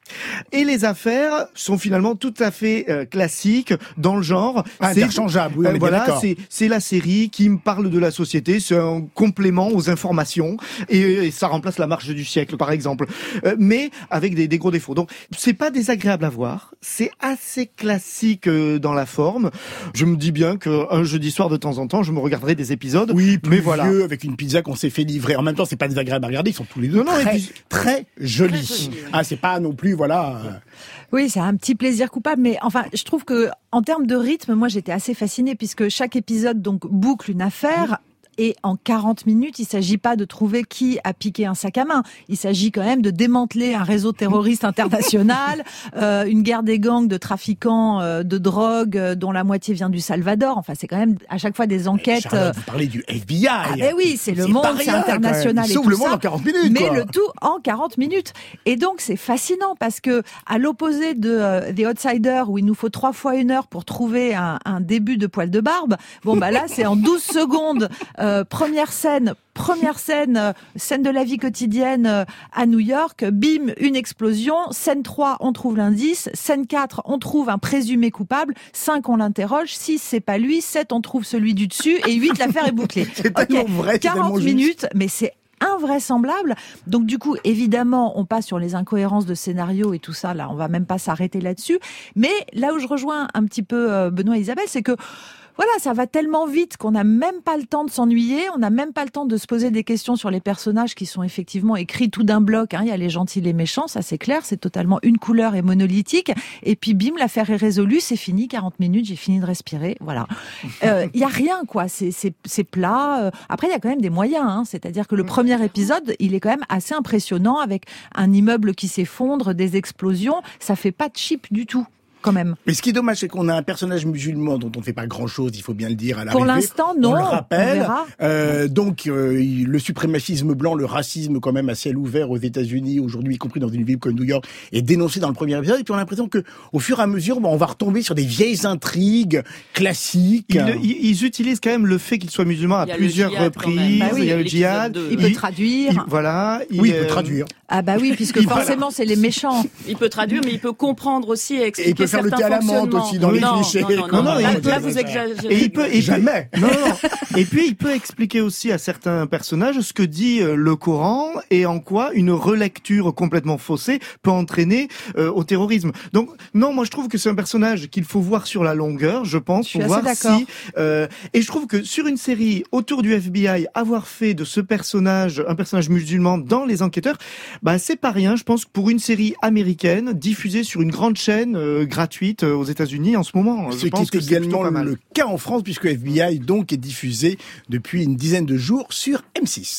Et les affaires sont finalement tout à fait euh, classiques dans le genre. Interchangeables, oui, on est bien voilà, d'accord. c'est, c'est la série qui me parle de la société, c'est un complément aux informations et, et ça remplace la marche du siècle, par exemple. Euh, mais avec des, des gros défauts. Donc, c'est pas désagréable à voir, c'est assez classique euh, dans la forme. Je me dis bien qu'un jeudi soir de temps en temps, je me regarderai des épisodes. Oui, plus mais voilà. vieux, avec une pizza qu'on s'est fait livrer. En même temps, c'est pas désagréable à regarder, ils sont tous les deux Non, non, très, et puis- très jolis. Ah, c'est pas non plus, voilà. euh, Oui, c'est un petit plaisir coupable, mais enfin, je trouve que en termes de rythme, moi, j'étais assez fascinée puisque chaque épisode donc boucle une affaire. Et en quarante minutes, il s'agit pas de trouver qui a piqué un sac à main. Il s'agit quand même de démanteler un réseau terroriste international, euh, une guerre des gangs de trafiquants euh, de drogue euh, dont la moitié vient du Salvador. Enfin, c'est quand même à chaque fois des enquêtes. Charlotte, vous parlez du F B I. Ah ben oui, c'est le pas monde, rien, c'est quand international même. et Il sauve tout le monde ça, en quarante minutes, mais quoi. le tout en quarante minutes. Et donc c'est fascinant parce que à l'opposé de euh, The Outsider où il nous faut trois fois une heure pour trouver un, un début de poil de barbe, bon bah là c'est en douze secondes. Euh, première scène. Première scène, euh, scène de la vie quotidienne euh, à New York, bim, une explosion. Scène trois, on trouve l'indice. Scène quatre, on trouve un présumé coupable. cinq, on l'interroge. six, c'est pas lui. sept, on trouve celui du dessus. Et huit, l'affaire est bouclée. C'est tellement Ok, vrai, c'est tellement quarante juste. minutes, mais c'est invraisemblable. Donc du coup, évidemment, on passe sur les incohérences de scénario et tout ça. Là, on va même pas s'arrêter là-dessus. Mais là où je rejoins un petit peu euh, Benoît et Isabelle, c'est que voilà, ça va tellement vite qu'on n'a même pas le temps de s'ennuyer, on n'a même pas le temps de se poser des questions sur les personnages qui sont effectivement écrits tout d'un bloc. Hein. Il y a les gentils, les méchants, ça c'est clair, c'est totalement une couleur et monolithique. Et puis bim, l'affaire est résolue, c'est fini, quarante minutes, j'ai fini de respirer, voilà. Euh, il y a rien quoi, c'est, c'est, c'est plat. Après, il y a quand même des moyens, hein. C'est-à-dire que le premier épisode, il est quand même assez impressionnant avec un immeuble qui s'effondre, des explosions, ça fait pas cheap du tout. Quand même. Mais ce qui est dommage, c'est qu'on a un personnage musulman dont on ne fait pas grand-chose, il faut bien le dire à l'arrivée. Pour l'instant, non. On le rappelle. On verra. Euh, donc, euh, le suprémacisme blanc, le racisme quand même à ciel ouvert aux États-Unis aujourd'hui, y compris dans une ville comme New York, est dénoncé dans le premier épisode. Et puis on a l'impression que, au fur et à mesure, bon, on va retomber sur des vieilles intrigues classiques. Ils, ils, ils utilisent quand même le fait qu'il soit musulman à plusieurs reprises. Bah oui, il y a le djihad. Il peut traduire. Il, voilà. Oui, il peut traduire. Ah bah oui, puisque forcément c'est les méchants. Il peut traduire, mais il peut comprendre aussi et expliquer Et il peut faire le thé à la menthe aussi dans les non, clichés. non, non, non, Non, non, non, là, il peut- là, vous exagérez. Et il peut, et Jamais. Puis, non, non, non. Et puis il peut expliquer aussi à certains personnages ce que dit euh, le Coran et en quoi une relecture complètement faussée peut entraîner euh, au terrorisme. Donc non, moi je trouve que c'est un personnage qu'il faut voir sur la longueur, je pense, Je suis pour voir assez d'accord. si. Euh, et je trouve que sur une série autour du F B I, avoir fait de ce personnage un personnage musulman dans Les Enquêteurs, bah c'est pas rien. Je pense que pour une série américaine diffusée sur une grande chaîne euh, gratuite euh, aux États-Unis en ce moment, je Ce qui pense est que c'est plutôt également pas mal. le cas en France, puisque F B I donc est diffusé depuis une dizaine de jours sur M six.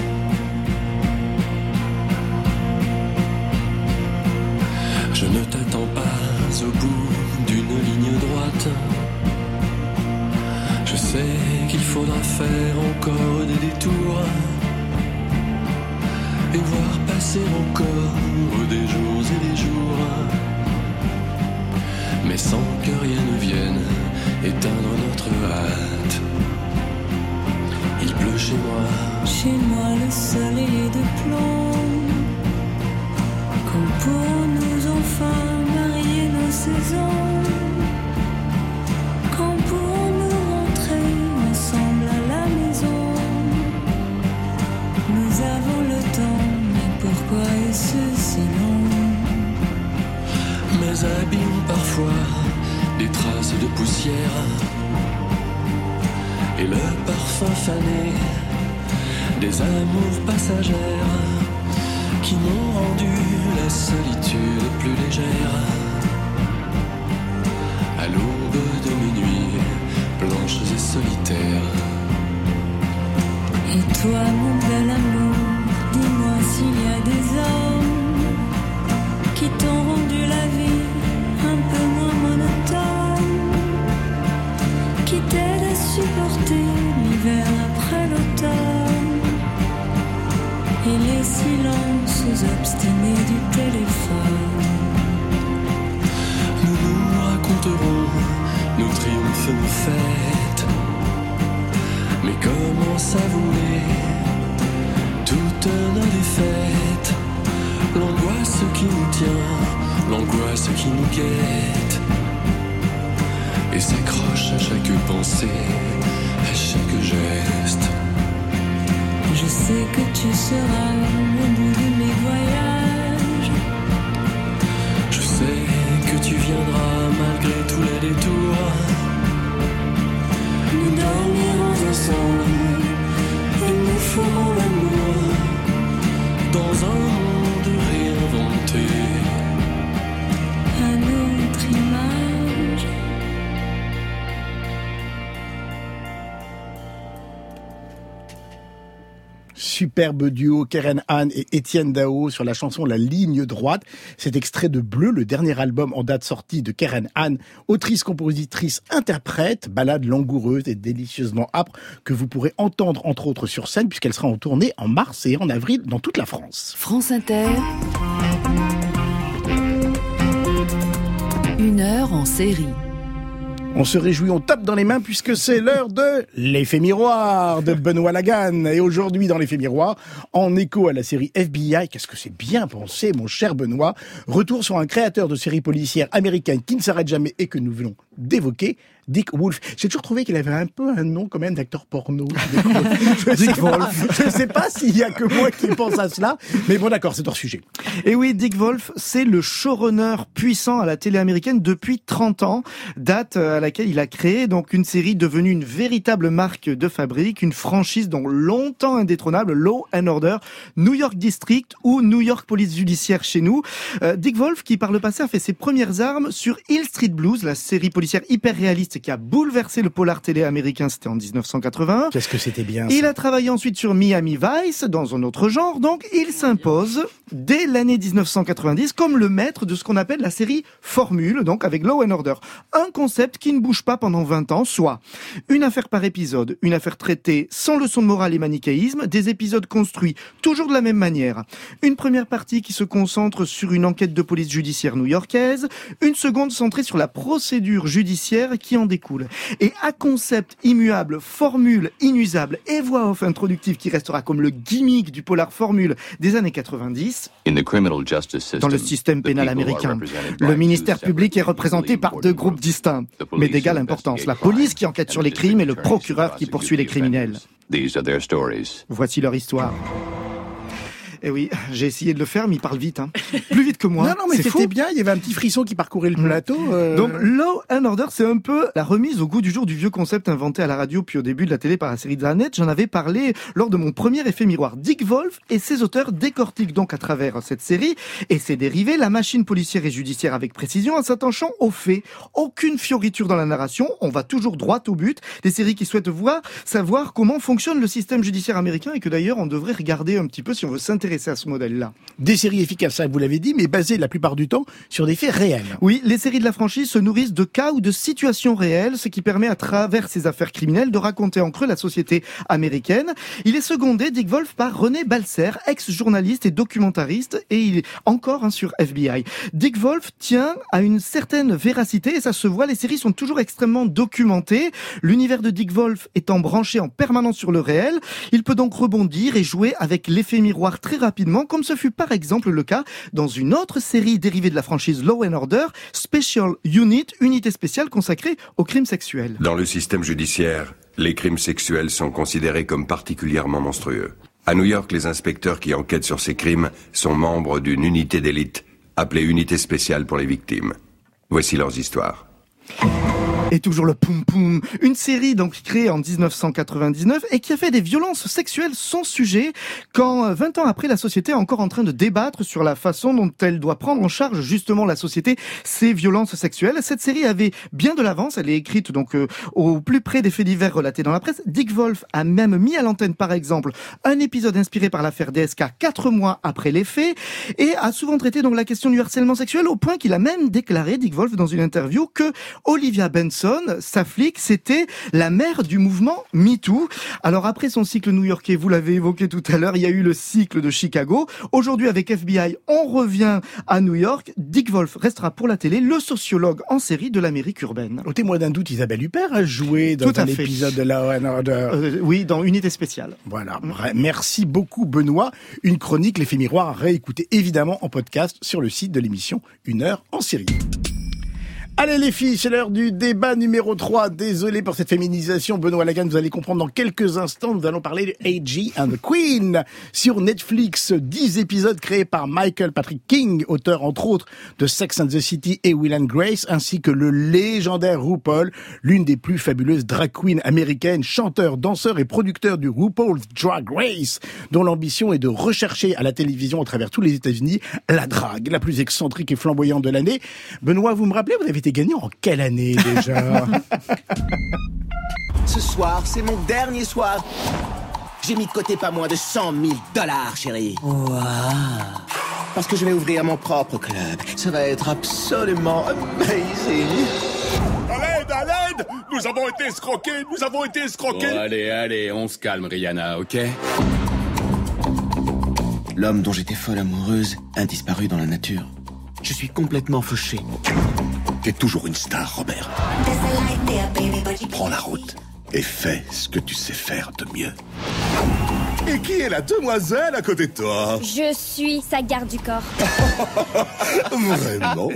Je ne t'attends pas au bout d'une ligne droite. Je sais qu'il faudra faire encore des détours et voir passer encore des jours et des jours, mais sans que rien ne vienne éteindre notre hâte. Il pleut chez moi. Chez moi le soleil est de plomb. Comme pour nous enfin marier nos saisons. Quand pour nous rentrer ensemble à la maison. Nous avons le temps, mais pourquoi est-ce si long? Mes abîmes parfois des traces de poussière et le parfum fané des amours passagères qui m'ont rendu la solitude plus légère. À l'aube de mes nuits blanches et solitaires. Et toi mon bel amour, dis-moi s'il y a des hommes qui t'ont rendu la vie un peu moins monotone, qui t'aident à supporter l'hiver après l'automne et les silences obstinés du téléphone. Nous nous raconterons nos triomphes, nos fêtes, mais comment savourer toutes nos défaites l'angoisse qui nous tient, l'angoisse qui nous guette, et s'accroche à chaque pensée, à chaque geste. Je sais que tu seras au bout de mes voyages. Je sais que tu viendras malgré tous les détours. Nous dormirons ensemble et nous ferons l'amour dans un monde réinventé, à notre image. Superbe duo, Keren Han et Étienne Dao sur la chanson La Ligne Droite. Cet extrait de Bleu, le dernier album en date sortie de Keren Han, autrice, compositrice, interprète, ballade langoureuse et délicieusement âpre que vous pourrez entendre entre autres sur scène puisqu'elle sera en tournée en mars et en avril dans toute la France. France Inter. Une heure en série. On se réjouit, on tape dans les mains puisque c'est l'heure de l'effet miroir de Benoît Lagan. Et aujourd'hui, dans l'effet miroir, en écho à la série F B I, qu'est-ce que c'est bien pensé, mon cher Benoît, retour sur un créateur de séries policières américaines qui ne s'arrête jamais et que nous venons d'évoquer, Dick Wolf. J'ai toujours trouvé qu'il avait un peu un nom quand même d'acteur porno. Je Dick Wolf. Je ne sais pas s'il y a que moi qui pense à cela, mais bon d'accord, c'est hors sujet. Et oui, Dick Wolf, c'est le showrunner puissant à la télé américaine depuis trente ans, date à laquelle il a créé donc une série devenue une véritable marque de fabrique, une franchise donc longtemps indétrônable, Law and Order, New York District ou New York Police Judiciaire chez nous. Euh, Dick Wolf, qui par le passé a fait ses premières armes sur Hill Street Blues, la série policière hyper réaliste qui a bouleversé le polar télé américain, c'était en dix-neuf cent quatre-vingt-un. Qu'est-ce que c'était bien ça. Il a travaillé ensuite sur Miami Vice, dans un autre genre, donc il s'impose dès l'année dix-neuf cent quatre-vingt-dix comme le maître de ce qu'on appelle la série Formule, donc avec Law and Order. Un concept qui ne bouge pas pendant vingt ans, soit une affaire par épisode, une affaire traitée sans leçon de morale et manichéisme, des épisodes construits toujours de la même manière. Une première partie qui se concentre sur une enquête de police judiciaire new-yorkaise, une seconde centrée sur la procédure judiciaire qui en découle. Et à concept immuable, formule inusable et voix off introductive qui restera comme le gimmick du polar formule des années quatre-vingt-dix, dans le système pénal américain, le ministère public est représenté par deux groupes distincts, mais d'égale importance. La police qui enquête sur les crimes et le procureur qui poursuit les criminels. Voici leur histoire. Eh oui, j'ai essayé de le faire, mais il parle vite, hein. Plus vite que moi. Non, non, mais c'est c'était fou. bien. Il y avait un petit frisson qui parcourait le plateau. Euh... Donc, Law and Order, c'est un peu la remise au goût du jour du vieux concept inventé à la radio puis au début de la télé par la série Zanet. J'en avais parlé lors de mon premier effet miroir. Dick Wolf et ses auteurs décortiquent donc à travers cette série et ses dérivés la machine policière et judiciaire avec précision en s'attachant aux faits. Aucune fioriture dans la narration. On va toujours droit au but. Des séries qui souhaitent voir, savoir comment fonctionne le système judiciaire américain et que d'ailleurs on devrait regarder un petit peu si on veut s'intéresser à ce modèle-là. Des séries efficaces, ça vous l'avez dit, mais basées la plupart du temps sur des faits réels. Oui, les séries de la franchise se nourrissent de cas ou de situations réelles, ce qui permet à travers ces affaires criminelles de raconter en creux la société américaine. Il est secondé, Dick Wolf, par René Balser, ex-journaliste et documentariste, et il est encore hein, sur F B I. Dick Wolf tient à une certaine véracité, et ça se voit, les séries sont toujours extrêmement documentées. L'univers de Dick Wolf étant branché en permanence sur le réel, il peut donc rebondir et jouer avec l'effet miroir très rapidement, comme ce fut par exemple le cas dans une autre série dérivée de la franchise Law and Order, Special Unit, unité spéciale consacrée aux crimes sexuels. Dans le système judiciaire, les crimes sexuels sont considérés comme particulièrement monstrueux. À New York, les inspecteurs qui enquêtent sur ces crimes sont membres d'une unité d'élite appelée Unité spéciale pour les victimes. Voici leurs histoires. Et toujours le poum poum, une série donc créée en dix-neuf cent quatre-vingt-dix-neuf et qui a fait des violences sexuelles son sujet quand vingt ans après la société est encore en train de débattre sur la façon dont elle doit prendre en charge justement la société ces violences sexuelles. Cette série avait bien de l'avance, elle est écrite donc euh, au plus près des faits divers relatés dans la presse. Dick Wolf a même mis à l'antenne par exemple un épisode inspiré par l'affaire D S K quatre mois après les faits et a souvent traité donc la question du harcèlement sexuel au point qu'il a même déclaré, Dick Wolf, dans une interview que Olivia Benson Dawson, sa flic, c'était la mère du mouvement MeToo. Alors après son cycle new-yorkais, vous l'avez évoqué tout à l'heure, il y a eu le cycle de Chicago. Aujourd'hui, avec F B I, on revient à New York. Dick Wolf restera pour la télé le sociologue en série de l'Amérique urbaine. Au témoin d'un doute, Isabelle Huppert a joué dans un épisode de Law and Order. Euh, oui, dans Unité spéciale. Voilà. Merci beaucoup, Benoît. Une chronique, l'effet miroir, à réécouter évidemment en podcast sur le site de l'émission Une heure en série. Allez les filles, c'est l'heure du débat numéro trois. Désolé pour cette féminisation, Benoît Lagan, vous allez comprendre dans quelques instants. Nous allons parler de A G and the Queen. Sur Netflix, dix épisodes créés par Michael Patrick King, auteur entre autres de Sex and the City et Will and Grace, ainsi que le légendaire RuPaul, l'une des plus fabuleuses drag queens américaines, chanteur, danseur et producteur du RuPaul's Drag Race, dont l'ambition est de rechercher à la télévision à travers tous les États-Unis la drague la plus excentrique et flamboyante de l'année. Benoît, vous me rappelez, vous avez été gagnant en quelle année déjà? Ce soir, c'est mon dernier soir. J'ai mis de côté pas moins de cent mille dollars, chérie. Wow. Parce que je vais ouvrir mon propre club. Ça va être absolument amazing. À l'aide, à l'aide! Nous avons été escroqués, nous avons été escroqués. Bon, allez, allez, on se calme, Rihanna, ok? L'homme dont j'étais folle amoureuse a disparu dans la nature. Je suis complètement fauché. T'es toujours une star, Robert. Prends la route et fais ce que tu sais faire de mieux. Et qui est la demoiselle à côté de toi? Je suis sa garde du corps. Vraiment?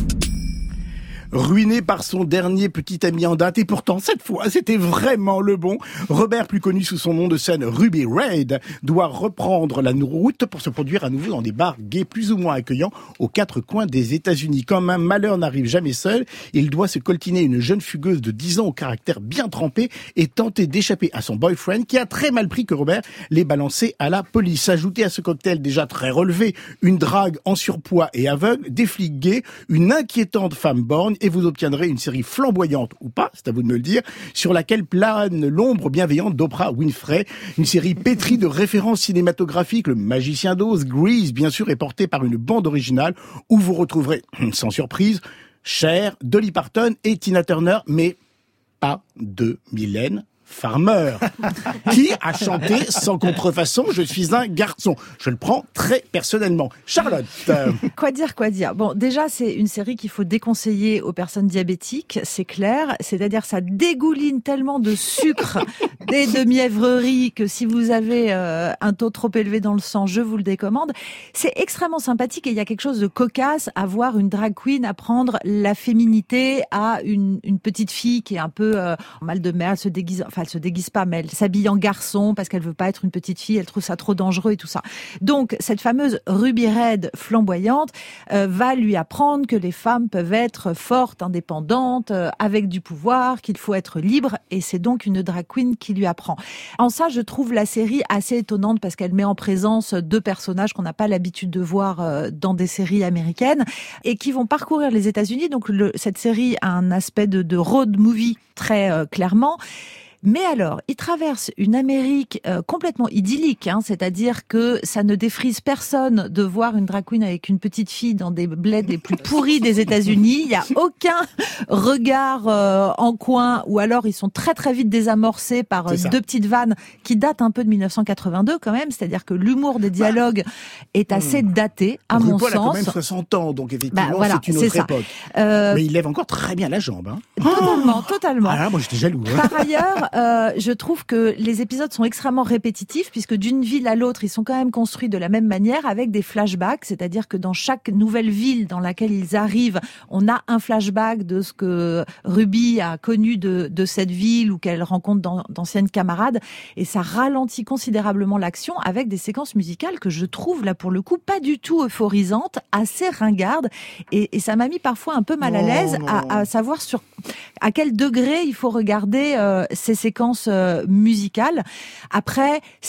Ruiné par son dernier petit ami en date, et pourtant, cette fois, c'était vraiment le bon. Robert, plus connu sous son nom de scène Ruby Raid, doit reprendre la route pour se produire à nouveau dans des bars gays plus ou moins accueillants aux quatre coins des États-Unis. Comme un malheur n'arrive jamais seul, il doit se coltiner une jeune fugueuse de dix ans au caractère bien trempé et tenter d'échapper à son boyfriend qui a très mal pris que Robert l'ait balancé à la police. Ajouté à ce cocktail déjà très relevé, une drague en surpoids et aveugle, des flics gays, une inquiétante femme borgne, et vous obtiendrez une série flamboyante, ou pas, c'est à vous de me le dire, sur laquelle plane l'ombre bienveillante d'Oprah Winfrey. Une série pétrie de références cinématographiques, Le Magicien d'Oz, Grease, bien sûr, est portée par une bande originale où vous retrouverez, sans surprise, Cher, Dolly Parton et Tina Turner, mais pas de Mylène Farmer, qui a chanté sans contrefaçon « Je suis un garçon ». Je le prends très personnellement. Charlotte. Quoi dire, quoi dire. Bon, déjà, c'est une série qu'il faut déconseiller aux personnes diabétiques, c'est clair. C'est-à-dire, ça dégouline tellement de sucre et de mièvrerie que si vous avez euh, un taux trop élevé dans le sang, je vous le décommande. C'est extrêmement sympathique et il y a quelque chose de cocasse à voir une drag queen apprendre la féminité à une, une petite fille qui est un peu euh, mal de mer, elle se déguise... Enfin, elle se déguise pas, mais elle s'habille en garçon parce qu'elle veut pas être une petite fille, elle trouve ça trop dangereux et tout ça. Donc, cette fameuse Ruby Raid flamboyante euh, va lui apprendre que les femmes peuvent être fortes, indépendantes, euh, avec du pouvoir, qu'il faut être libre, et c'est donc une drag queen qui lui apprend. En ça, je trouve la série assez étonnante parce qu'elle met en présence deux personnages qu'on n'a pas l'habitude de voir euh, dans des séries américaines et qui vont parcourir les États-Unis. Donc, le, cette série a un aspect de, de road movie très euh, clairement. Mais alors, il traverse une Amérique euh, complètement idyllique, hein, c'est-à-dire que ça ne défrise personne de voir une drag queen avec une petite fille dans des bleds les plus pourris des États-Unis. Il n'y a aucun regard euh, en coin, ou alors ils sont très très vite désamorcés par euh, deux petites vannes qui datent un peu de dix-neuf cent quatre-vingt-deux quand même, c'est-à-dire que l'humour des dialogues bah, est assez mmh. daté, à RuPaul mon sens. RuPaul a quand même soixante ans, donc effectivement, bah, voilà, c'est une autre c'est époque. Euh... Mais il lève encore très bien la jambe. Hein. Totalement, totalement. Ah là, moi j'étais jaloux. Hein. Par ailleurs, Euh, je trouve que les épisodes sont extrêmement répétitifs puisque d'une ville à l'autre, ils sont quand même construits de la même manière avec des flashbacks, c'est-à-dire que dans chaque nouvelle ville dans laquelle ils arrivent, on a un flashback de ce que Ruby a connu de, de cette ville ou qu'elle rencontre dans, d'anciennes camarades, et ça ralentit considérablement l'action avec des séquences musicales que je trouve là pour le coup pas du tout euphorisantes, assez ringardes, et, et ça m'a mis parfois un peu mal à l'aise à, à savoir sur à quel degré il faut regarder euh, ces séquences euh, musicales. Après, c'est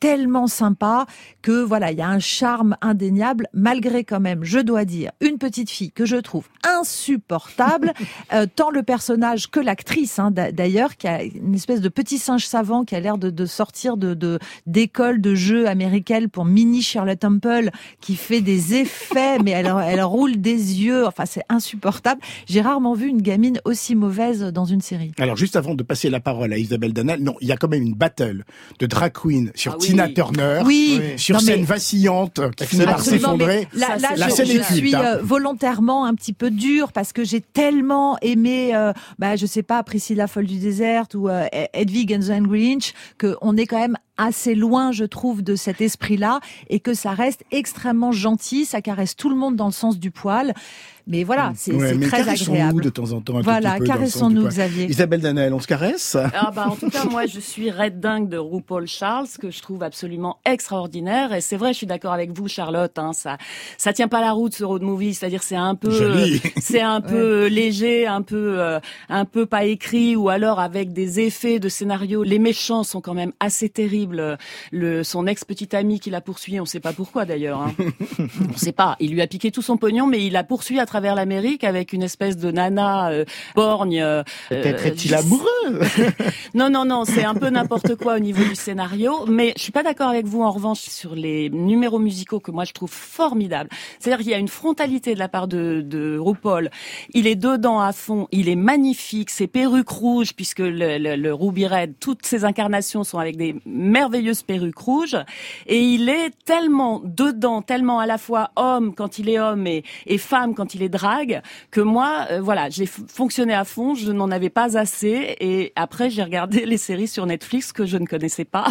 tellement sympa que voilà, il y a un charme indéniable, malgré quand même, je dois dire, une petite fille que je trouve insupportable, euh, tant le personnage que l'actrice, hein, d'ailleurs, qui a une espèce de petit singe savant qui a l'air de, de sortir de, de d'école de jeux américaine pour mini Shirley Temple, qui fait des effets, mais elle, elle roule des yeux, enfin c'est insupportable. J'ai rarement vu une gamine aussi mauvaise dans une série. Alors juste avant de passer la parole à Isabelle Danel, non, il y a quand même une battle de drag queen sur ah, Tina oui. Turner, oui. sur non, scène mais... vacillante qui finit par s'effondrer. Là, là la je, scène je est culte, suis hein. volontairement un petit peu dure parce que j'ai tellement aimé, euh, bah je sais pas, Priscilla Folle du désert ou euh, Hedwig and the Angry Inch, que on est quand même assez loin, je trouve, de cet esprit-là, et que ça reste extrêmement gentil, ça caresse tout le monde dans le sens du poil. Mais voilà, c'est ouais, mais très agréable. De temps en temps, un voilà, tout petit peu caressons-nous, Xavier. Isabelle Danel, on se caresse? Ah bah, en tout cas, moi, je suis red dingue de RuPaul Charles, que je trouve absolument extraordinaire. Et c'est vrai, je suis d'accord avec vous, Charlotte. Hein, ça, ça tient pas la route ce road movie. C'est-à-dire, c'est un peu, euh, c'est un peu ouais. léger, un peu, euh, un peu pas écrit, ou alors avec des effets de scénario. Les méchants sont quand même assez terribles. Le, son ex-petite amie qui l'a poursuivi, on sait pas pourquoi d'ailleurs. Hein. On sait pas. Il lui a piqué tout son pognon, mais il l'a poursuivi à travers l'Amérique avec une espèce de nana euh, borgne. Euh, Peut-être est-il amoureux. Non, non, non, c'est un peu n'importe quoi au niveau du scénario. Mais je suis pas d'accord avec vous en revanche sur les numéros musicaux que moi je trouve formidables. C'est-à-dire qu'il y a une frontalité de la part de, de RuPaul. Il est dedans à fond, il est magnifique. Ses perruques rouges, puisque le, le, le Ruby Red, toutes ses incarnations sont avec des merveilleuses perruques rouges. Et il est tellement dedans, tellement à la fois homme quand il est homme et, et femme quand il est drague, que moi, euh, voilà, j'ai f- fonctionné à fond, je n'en avais pas assez, et après j'ai regardé les séries sur Netflix que je ne connaissais pas.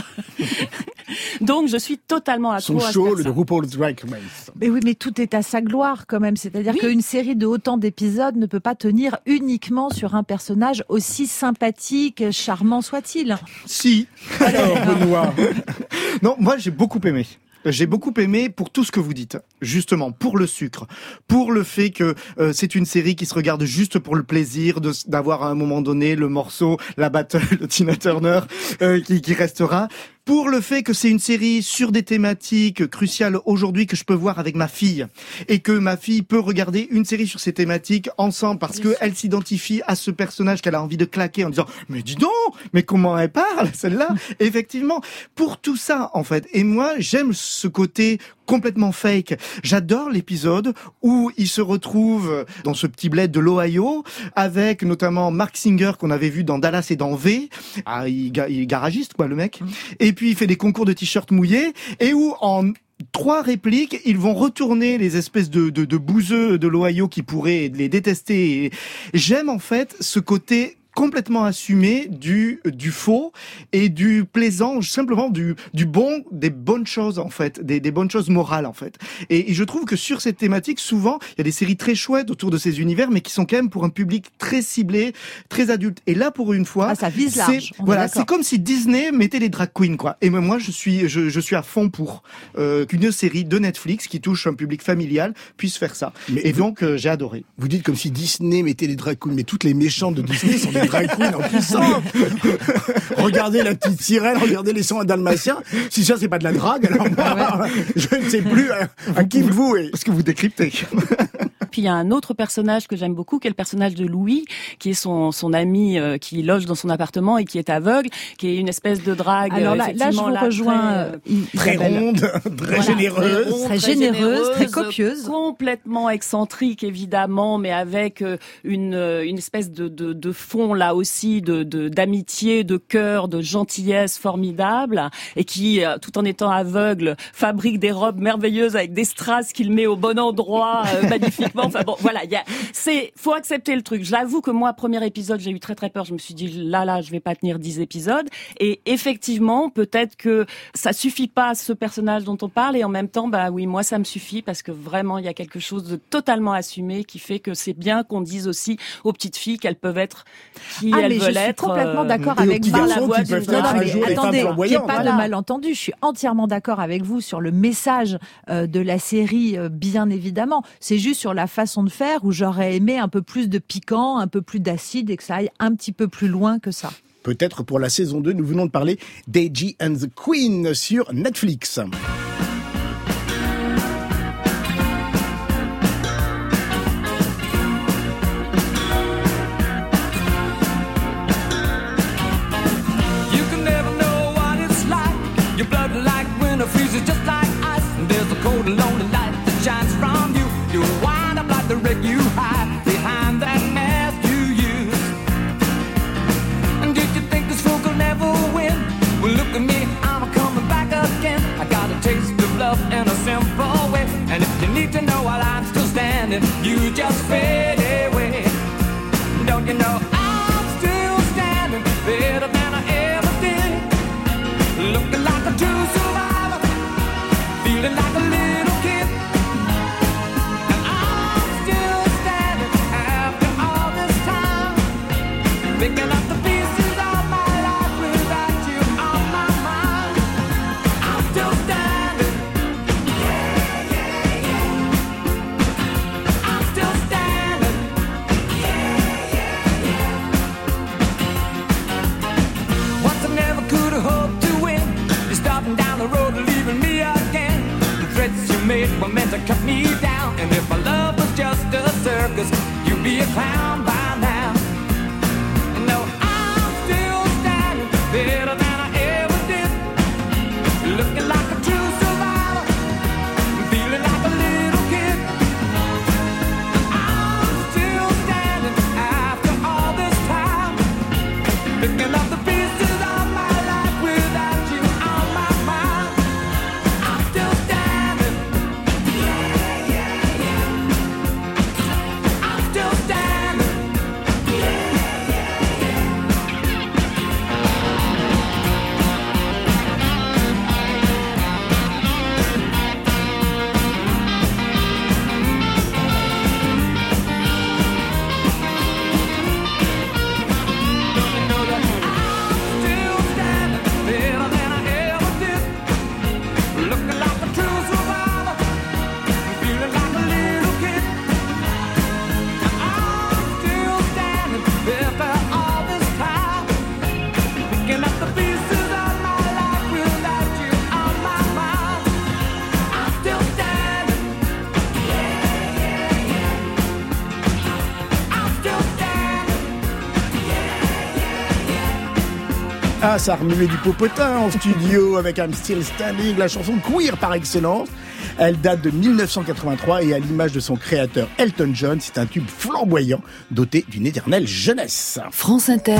Donc je suis totalement accro Son à show, ce le RuPaul's Drag Race. Mais oui, mais tout est à sa gloire quand même. C'est-à-dire oui. qu'une série de autant d'épisodes ne peut pas tenir uniquement sur un personnage aussi sympathique, charmant soit-il. Si. Alors, Benoît. Non, moi j'ai beaucoup aimé. J'ai beaucoup aimé pour tout ce que vous dites, justement, pour le sucre, pour le fait que euh, c'est une série qui se regarde juste pour le plaisir de, d'avoir à un moment donné le morceau, la battle de Tina Turner euh, qui, qui restera. Pour le fait que c'est une série sur des thématiques cruciales aujourd'hui que je peux voir avec ma fille et que ma fille peut regarder une série sur ces thématiques ensemble parce que elle s'identifie à ce personnage qu'elle a envie de claquer en disant mais dis donc, mais comment elle parle celle-là. Effectivement, pour tout ça en fait. Et moi j'aime ce côté complètement fake. J'adore l'épisode où il se retrouve dans ce petit bled de l'Ohio avec notamment Mark Singer qu'on avait vu dans Dallas et dans V. Ah, il, il est garagiste quoi le mec. Et puis il fait des concours de t-shirts mouillés et où en trois répliques, ils vont retourner les espèces de, de, de bouseux de l'Ohio qui pourraient les détester. Et j'aime en fait ce côté complètement assumé du du faux et du plaisant, simplement du du bon, des bonnes choses en fait, des des bonnes choses morales en fait. Et, et je trouve que sur cette thématique, souvent, il y a des séries très chouettes autour de ces univers, mais qui sont quand même pour un public très ciblé, très adulte. Et là, pour une fois, ah, ça vise large. C'est, voilà, c'est comme si Disney mettait les drag queens quoi. Et moi, je suis je je suis à fond pour euh, qu'une série de Netflix qui touche un public familial puisse faire ça. Mais et vous, donc euh, j'ai adoré. Vous dites comme si Disney mettait les drag queens, mais toutes les méchantes de Disney sont des drag queen en puissance. Regardez la petite sirène, regardez les cent un dalmatiens. Si ça c'est pas de la drague, alors moi, ouais. je ne sais plus à, à qui vous vouez. Parce que vous décryptez. Puis il y a un autre personnage que j'aime beaucoup, qui est le personnage de Louis, qui est son son ami euh, qui loge dans son appartement et qui est aveugle, qui est une espèce de drague. Alors là, là je vous rejoins. Très, très ronde, très voilà, généreuse, très, ronde, très, très généreuse, généreuse, très copieuse, complètement excentrique évidemment, mais avec une une espèce de de, de fond là aussi de, de d'amitié, de cœur, de gentillesse formidable, et qui tout en étant aveugle fabrique des robes merveilleuses avec des strass qu'il met au bon endroit euh, magnifiquement. Enfin bon, voilà, il y a, c'est, faut accepter le truc. Je l'avoue que moi, premier épisode, j'ai eu très très peur. Je me suis dit, là, là, je vais pas tenir dix épisodes. Et effectivement, peut-être que ça suffit pas à ce personnage dont on parle. Et en même temps, bah oui, moi, ça me suffit parce que vraiment, il y a quelque chose de totalement assumé qui fait que c'est bien qu'on dise aussi aux petites filles qu'elles peuvent être qui ah, elles mais veulent je suis être. complètement euh, d'accord avec vous. Par la voix d'une drague. Attendez, qu'il n'y ait pas voilà. de malentendu. Je suis entièrement d'accord avec vous sur le message euh, de la série, euh, bien évidemment. C'est juste sur la façon de faire où j'aurais aimé un peu plus de piquant, un peu plus d'acide et que ça aille un petit peu plus loin que ça. peut-être pour la saison deux. Nous venons de parler d'A G and the Queen sur Netflix. Freezes just like ice, and there's a cold and lonely light that shines from you. You wind up like the wreck you hide behind that mask you use. And did you think this fool could never win? Well, look at me, I'm coming back again. I got a taste of love in a simple way. And if you need to know while I'm still standing, you just fade away. Don't you know I'm still standing better than I ever did? Looking like a true survivor, feeling like a little kid. And I'm still standing after all this time, picking up the pieces of my life without you on my mind. I'm still standing. Yeah, yeah, yeah. I'm still standing. Yeah, yeah, yeah. Once I never could have hoped to win. You're starting down the road and leaving me again. The threats you made were meant to cut me down. And if my love was just a circus, you'd be a clown by now. No, I'm still standing better than I ever did. Looking like a true survivor, feeling like a little kid. I'm still standing after all this time, picking up the pieces of my life without you on my mind. I'm still standing. Yeah, yeah, yeah. I'm still standing. Yeah, yeah, yeah. Still standing better than I ever did. Looking like a true survivor, feeling like a little kid. I'm still standing after all this time, picking up the pieces of my life without you on my mind. I'm still standing. Yeah, yeah, yeah. I'm still standing. Ah, ça remuait du popotin en studio avec I'm Still Standing, la chanson queer par excellence. Elle date de mille neuf cent quatre-vingt-trois et à l'image de son créateur Elton John, c'est un tube flamboyant, doté d'une éternelle jeunesse. France Inter,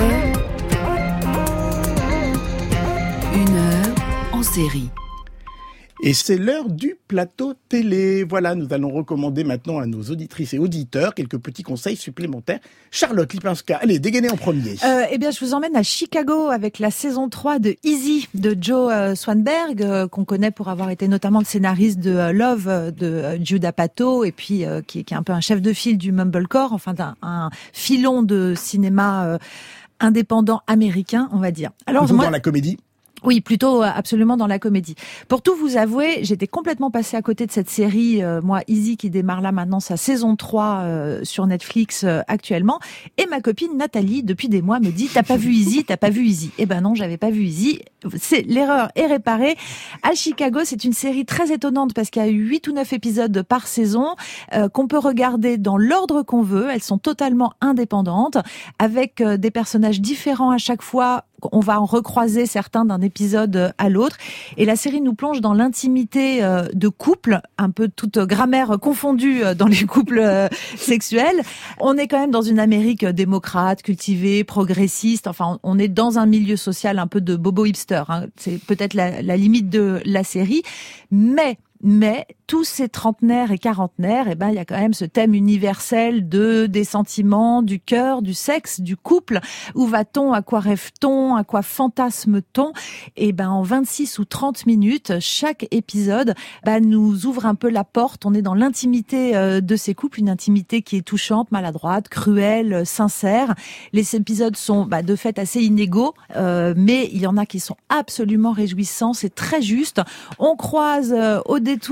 une heure en série. Et c'est l'heure du plateau télé. Voilà, nous allons recommander maintenant à nos auditrices et auditeurs quelques petits conseils supplémentaires. Charlotte Lipinska, allez, dégainez en premier. Euh, eh bien, je vous emmène à Chicago avec la saison trois de Easy de Joe euh, Swanberg, euh, qu'on connaît pour avoir été notamment le scénariste de euh, Love euh, de euh, Judd Apatow, et puis euh, qui, qui est un peu un chef de file du mumblecore, enfin d'un un filon de cinéma euh, indépendant américain, on va dire. Alors, Plutôt moi, dans la comédie. Oui, plutôt euh, absolument dans la comédie. Pour tout vous avouer, j'étais complètement passée à côté de cette série, euh, moi, Easy, qui démarre là maintenant sa saison trois euh, sur Netflix euh, actuellement. Et ma copine Nathalie, depuis des mois, me dit « T'as pas vu Easy, t'as pas vu Easy ». Eh ben non, j'avais pas vu Easy. C'est, l'erreur est réparée. À Chicago, c'est une série très étonnante parce qu'il y a huit ou neuf épisodes par saison euh, qu'on peut regarder dans l'ordre qu'on veut. Elles sont totalement indépendantes, avec euh, des personnages différents à chaque fois. On va en recroiser certains d'un épisode à l'autre. Et la série nous plonge dans l'intimité euh, de couples, un peu toute grammaire confondue dans les couples euh, sexuels. On est quand même dans une Amérique démocrate, cultivée, progressiste. Enfin, on est dans un milieu social un peu de bobo hipster. Hein. C'est peut-être la, la limite de la série. Mais... Mais tous ces trentenaires et quarantenaires, eh ben, il y a quand même ce thème universel de des sentiments, du cœur, du sexe, du couple. Où va-t-on? À quoi rêve-t-on? À quoi fantasme-t-on? Et ben, en vingt-six ou trente minutes, chaque épisode, ben, nous ouvre un peu la porte. On est dans l'intimité euh, de ces couples, une intimité qui est touchante, maladroite, cruelle, sincère. Les épisodes sont, ben, de fait assez inégaux, euh, mais il y en a qui sont absolument réjouissants. C'est très juste. On croise euh, au détour d'un quart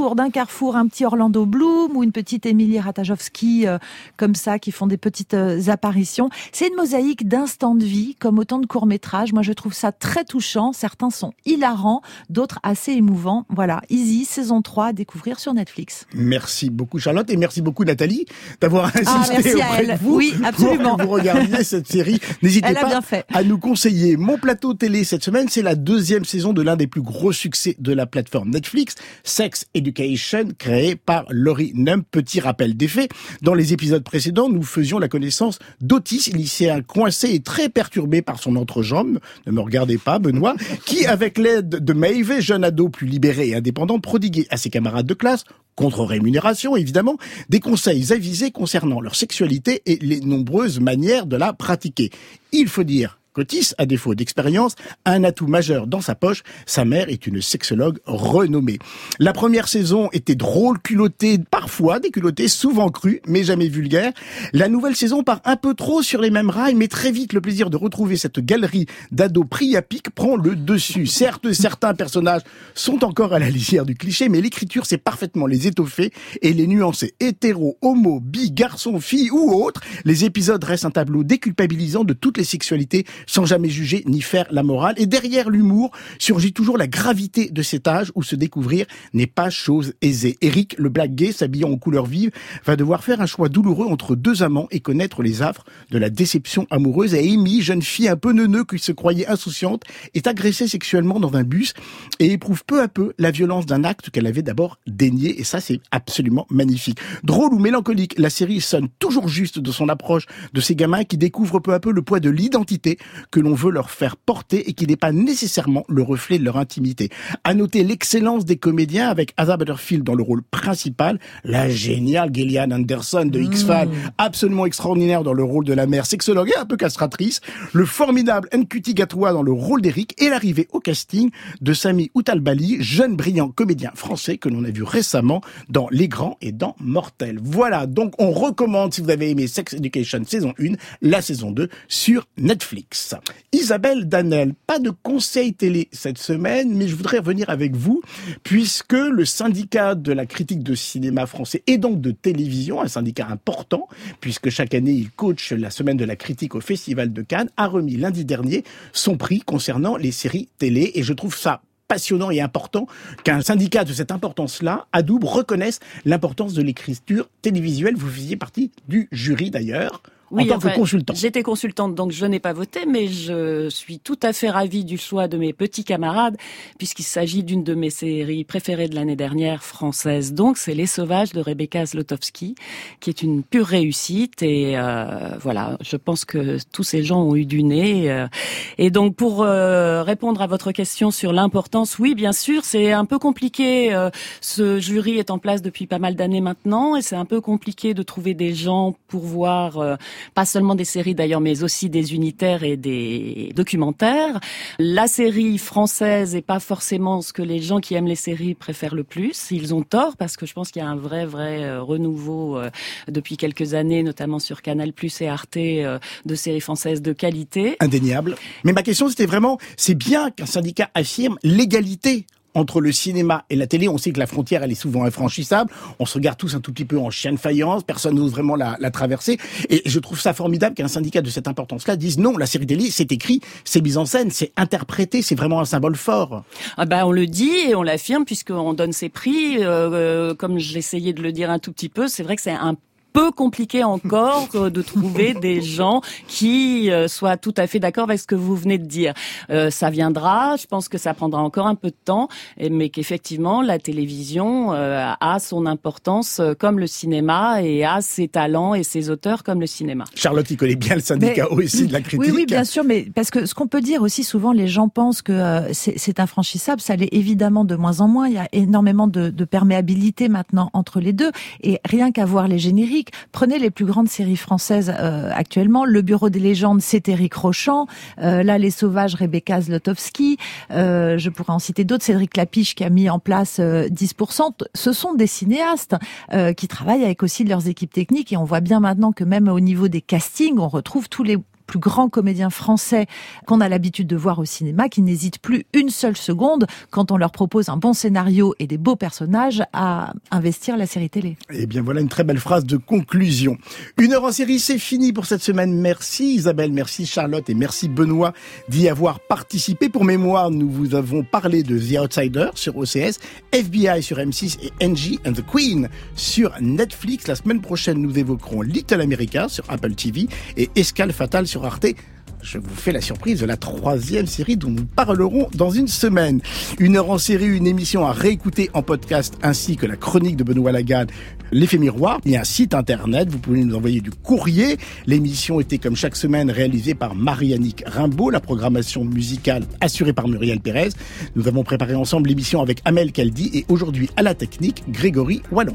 carrefour un petit Orlando Bloom ou une petite Émilie Ratajkowski euh, comme ça, qui font des petites euh, apparitions. C'est une mosaïque d'instants de vie, comme autant de courts-métrages. Moi, je trouve ça très touchant. Certains sont hilarants, d'autres assez émouvants. Voilà, Easy, saison trois, à découvrir sur Netflix. Merci beaucoup Charlotte et merci beaucoup Nathalie d'avoir insisté ah, merci auprès à elle. de vous oui, absolument. pour que vous regardiez cette série. N'hésitez elle a pas bien fait. à nous conseiller. Mon plateau télé cette semaine, c'est la deuxième saison de l'un des plus gros succès de la plateforme Netflix, Sex Education, créé par Laurie Nump. Petit rappel des faits. Dans les épisodes précédents, nous faisions la connaissance d'Otis, lycéen coincé et très perturbé par son entrejambe. Ne me regardez pas, Benoît, qui, avec l'aide de Maeve, jeune ado plus libéré et indépendant, prodiguait à ses camarades de classe, contre rémunération évidemment, des conseils avisés concernant leur sexualité et les nombreuses manières de la pratiquer. Il faut dire qu'Otis, à défaut d'expérience, a un atout majeur dans sa poche. Sa mère est une sexologue renommée. La première saison était drôle, culottée, parfois déculottée, souvent crue, mais jamais vulgaire. La nouvelle saison part un peu trop sur les mêmes rails, mais très vite le plaisir de retrouver cette galerie d'ados pris à pic prend le dessus. Certes, certains personnages sont encore à la lisière du cliché, mais l'écriture sait parfaitement les étoffer et les nuancer. Hétéro, homo, bi, garçon, fille ou autre, les épisodes restent un tableau déculpabilisant de toutes les sexualités, sans jamais juger ni faire la morale. Et derrière l'humour surgit toujours la gravité de cet âge où se découvrir n'est pas chose aisée. Eric, le black gay s'habillant en couleurs vives, va devoir faire un choix douloureux entre deux amants et connaître les affres de la déception amoureuse. Et Amy, jeune fille un peu neuneux qui se croyait insouciante, est agressée sexuellement dans un bus et éprouve peu à peu la violence d'un acte qu'elle avait d'abord dénié. Et ça, c'est absolument magnifique. Drôle ou mélancolique, la série sonne toujours juste de son approche de ces gamins qui découvrent peu à peu le poids de l'identité que l'on veut leur faire porter et qui n'est pas nécessairement le reflet de leur intimité. À noter l'excellence des comédiens avec Asa Butterfield dans le rôle principal, la géniale Gillian Anderson de X-Files, absolument extraordinaire dans le rôle de la mère sexologue et un peu castratrice, le formidable Nkuti Gatwa dans le rôle d'Eric et l'arrivée au casting de Sami Outalbali, jeune brillant comédien français que l'on a vu récemment dans Les Grands et dans Mortel. Voilà, donc on recommande, si vous avez aimé Sex Education saison un, la saison deux sur Netflix. Isabelle Danel, pas de conseil télé cette semaine, mais je voudrais revenir avec vous, puisque le syndicat de la critique de cinéma français et donc de télévision, un syndicat important, puisque chaque année il coach la semaine de la critique au Festival de Cannes, a remis lundi dernier son prix concernant les séries télé, et je trouve ça passionnant et important qu'un syndicat de cette importance-là, Adoub, reconnaisse l'importance de l'écriture télévisuelle. Vous faisiez partie du jury d'ailleurs. Oui, en tant enfin, que consultant. J'étais consultante, donc je n'ai pas voté, mais je suis tout à fait ravie du choix de mes petits camarades, puisqu'il s'agit d'une de mes séries préférées de l'année dernière, française. Donc, c'est Les Sauvages de Rebecca Zlotowski, qui est une pure réussite. Et euh, voilà, je pense que tous ces gens ont eu du nez. Euh, et donc, pour euh, répondre à votre question sur l'importance, oui, bien sûr, c'est un peu compliqué. Euh, ce jury est en place depuis pas mal d'années maintenant, et c'est un peu compliqué de trouver des gens pour voir... Euh, pas seulement des séries d'ailleurs, mais aussi des unitaires et des documentaires. La série française est pas forcément ce que les gens qui aiment les séries préfèrent le plus. Ils ont tort, parce que je pense qu'il y a un vrai, vrai euh, renouveau euh, depuis quelques années, notamment sur Canal plus et Arte, euh, de séries françaises de qualité. Indéniable. Mais ma question, c'était vraiment, c'est bien qu'un syndicat affirme l'égalité entre le cinéma et la télé. On sait que la frontière, elle est souvent infranchissable. On se regarde tous un tout petit peu en chien de faïence. Personne n'ose vraiment la, la traverser. Et je trouve ça formidable qu'un syndicat de cette importance-là dise non, la série télé, c'est écrit, c'est mis en scène, c'est interprété, c'est vraiment un symbole fort. Ah ben, on le dit et on l'affirme puisqu'on donne ses prix. Euh, comme j'essayais de le dire un tout petit peu, c'est vrai que c'est un peu compliqué encore de trouver des gens qui euh, soient tout à fait d'accord avec ce que vous venez de dire. Euh, ça viendra, je pense que ça prendra encore un peu de temps, mais qu'effectivement la télévision euh, a son importance comme le cinéma et a ses talents et ses auteurs comme le cinéma. Charlotte, il connaît bien le syndicat mais, aussi de la critique. Oui, oui, bien sûr, mais parce que ce qu'on peut dire aussi souvent, les gens pensent que euh, c'est, c'est infranchissable, ça l'est évidemment de moins en moins. Il y a énormément de, de perméabilité maintenant entre les deux, et rien qu'à voir les génériques. Prenez les plus grandes séries françaises euh, actuellement. Le Bureau des légendes, c'est Éric Rochant. Euh, là, Les Sauvages, Rebecca Zlotowski. Euh, je pourrais en citer d'autres. Cédric Lapiche qui a mis en place euh, dix pour cent. Ce sont des cinéastes euh, qui travaillent avec aussi leurs équipes techniques. Et on voit bien maintenant que même au niveau des castings, on retrouve tous les plus grands comédiens français qu'on a l'habitude de voir au cinéma, qui n'hésitent plus une seule seconde quand on leur propose un bon scénario et des beaux personnages à investir la série télé. Eh bien voilà une très belle phrase de conclusion. Une heure en série, c'est fini pour cette semaine. Merci Isabelle, merci Charlotte et merci Benoît d'y avoir participé. Pour mémoire, nous vous avons parlé de The Outsider sur O C S, F B I sur M six et Angie and the Queen sur Netflix. La semaine prochaine, nous évoquerons Little America sur Apple T V et Escale fatale sur Arte. Je vous fais la surprise de la troisième série dont nous parlerons dans une semaine. Une heure en série, une émission à réécouter en podcast, ainsi que la chronique de Benoît Lagarde, L'effet miroir. Il y a un site internet, vous pouvez nous envoyer du courrier. L'émission était comme chaque semaine réalisée par Marie-Annick Rimbaud, la programmation musicale assurée par Muriel Pérez. Nous avons préparé ensemble l'émission avec Amel Kaldi et aujourd'hui à la technique, Grégory Wallon.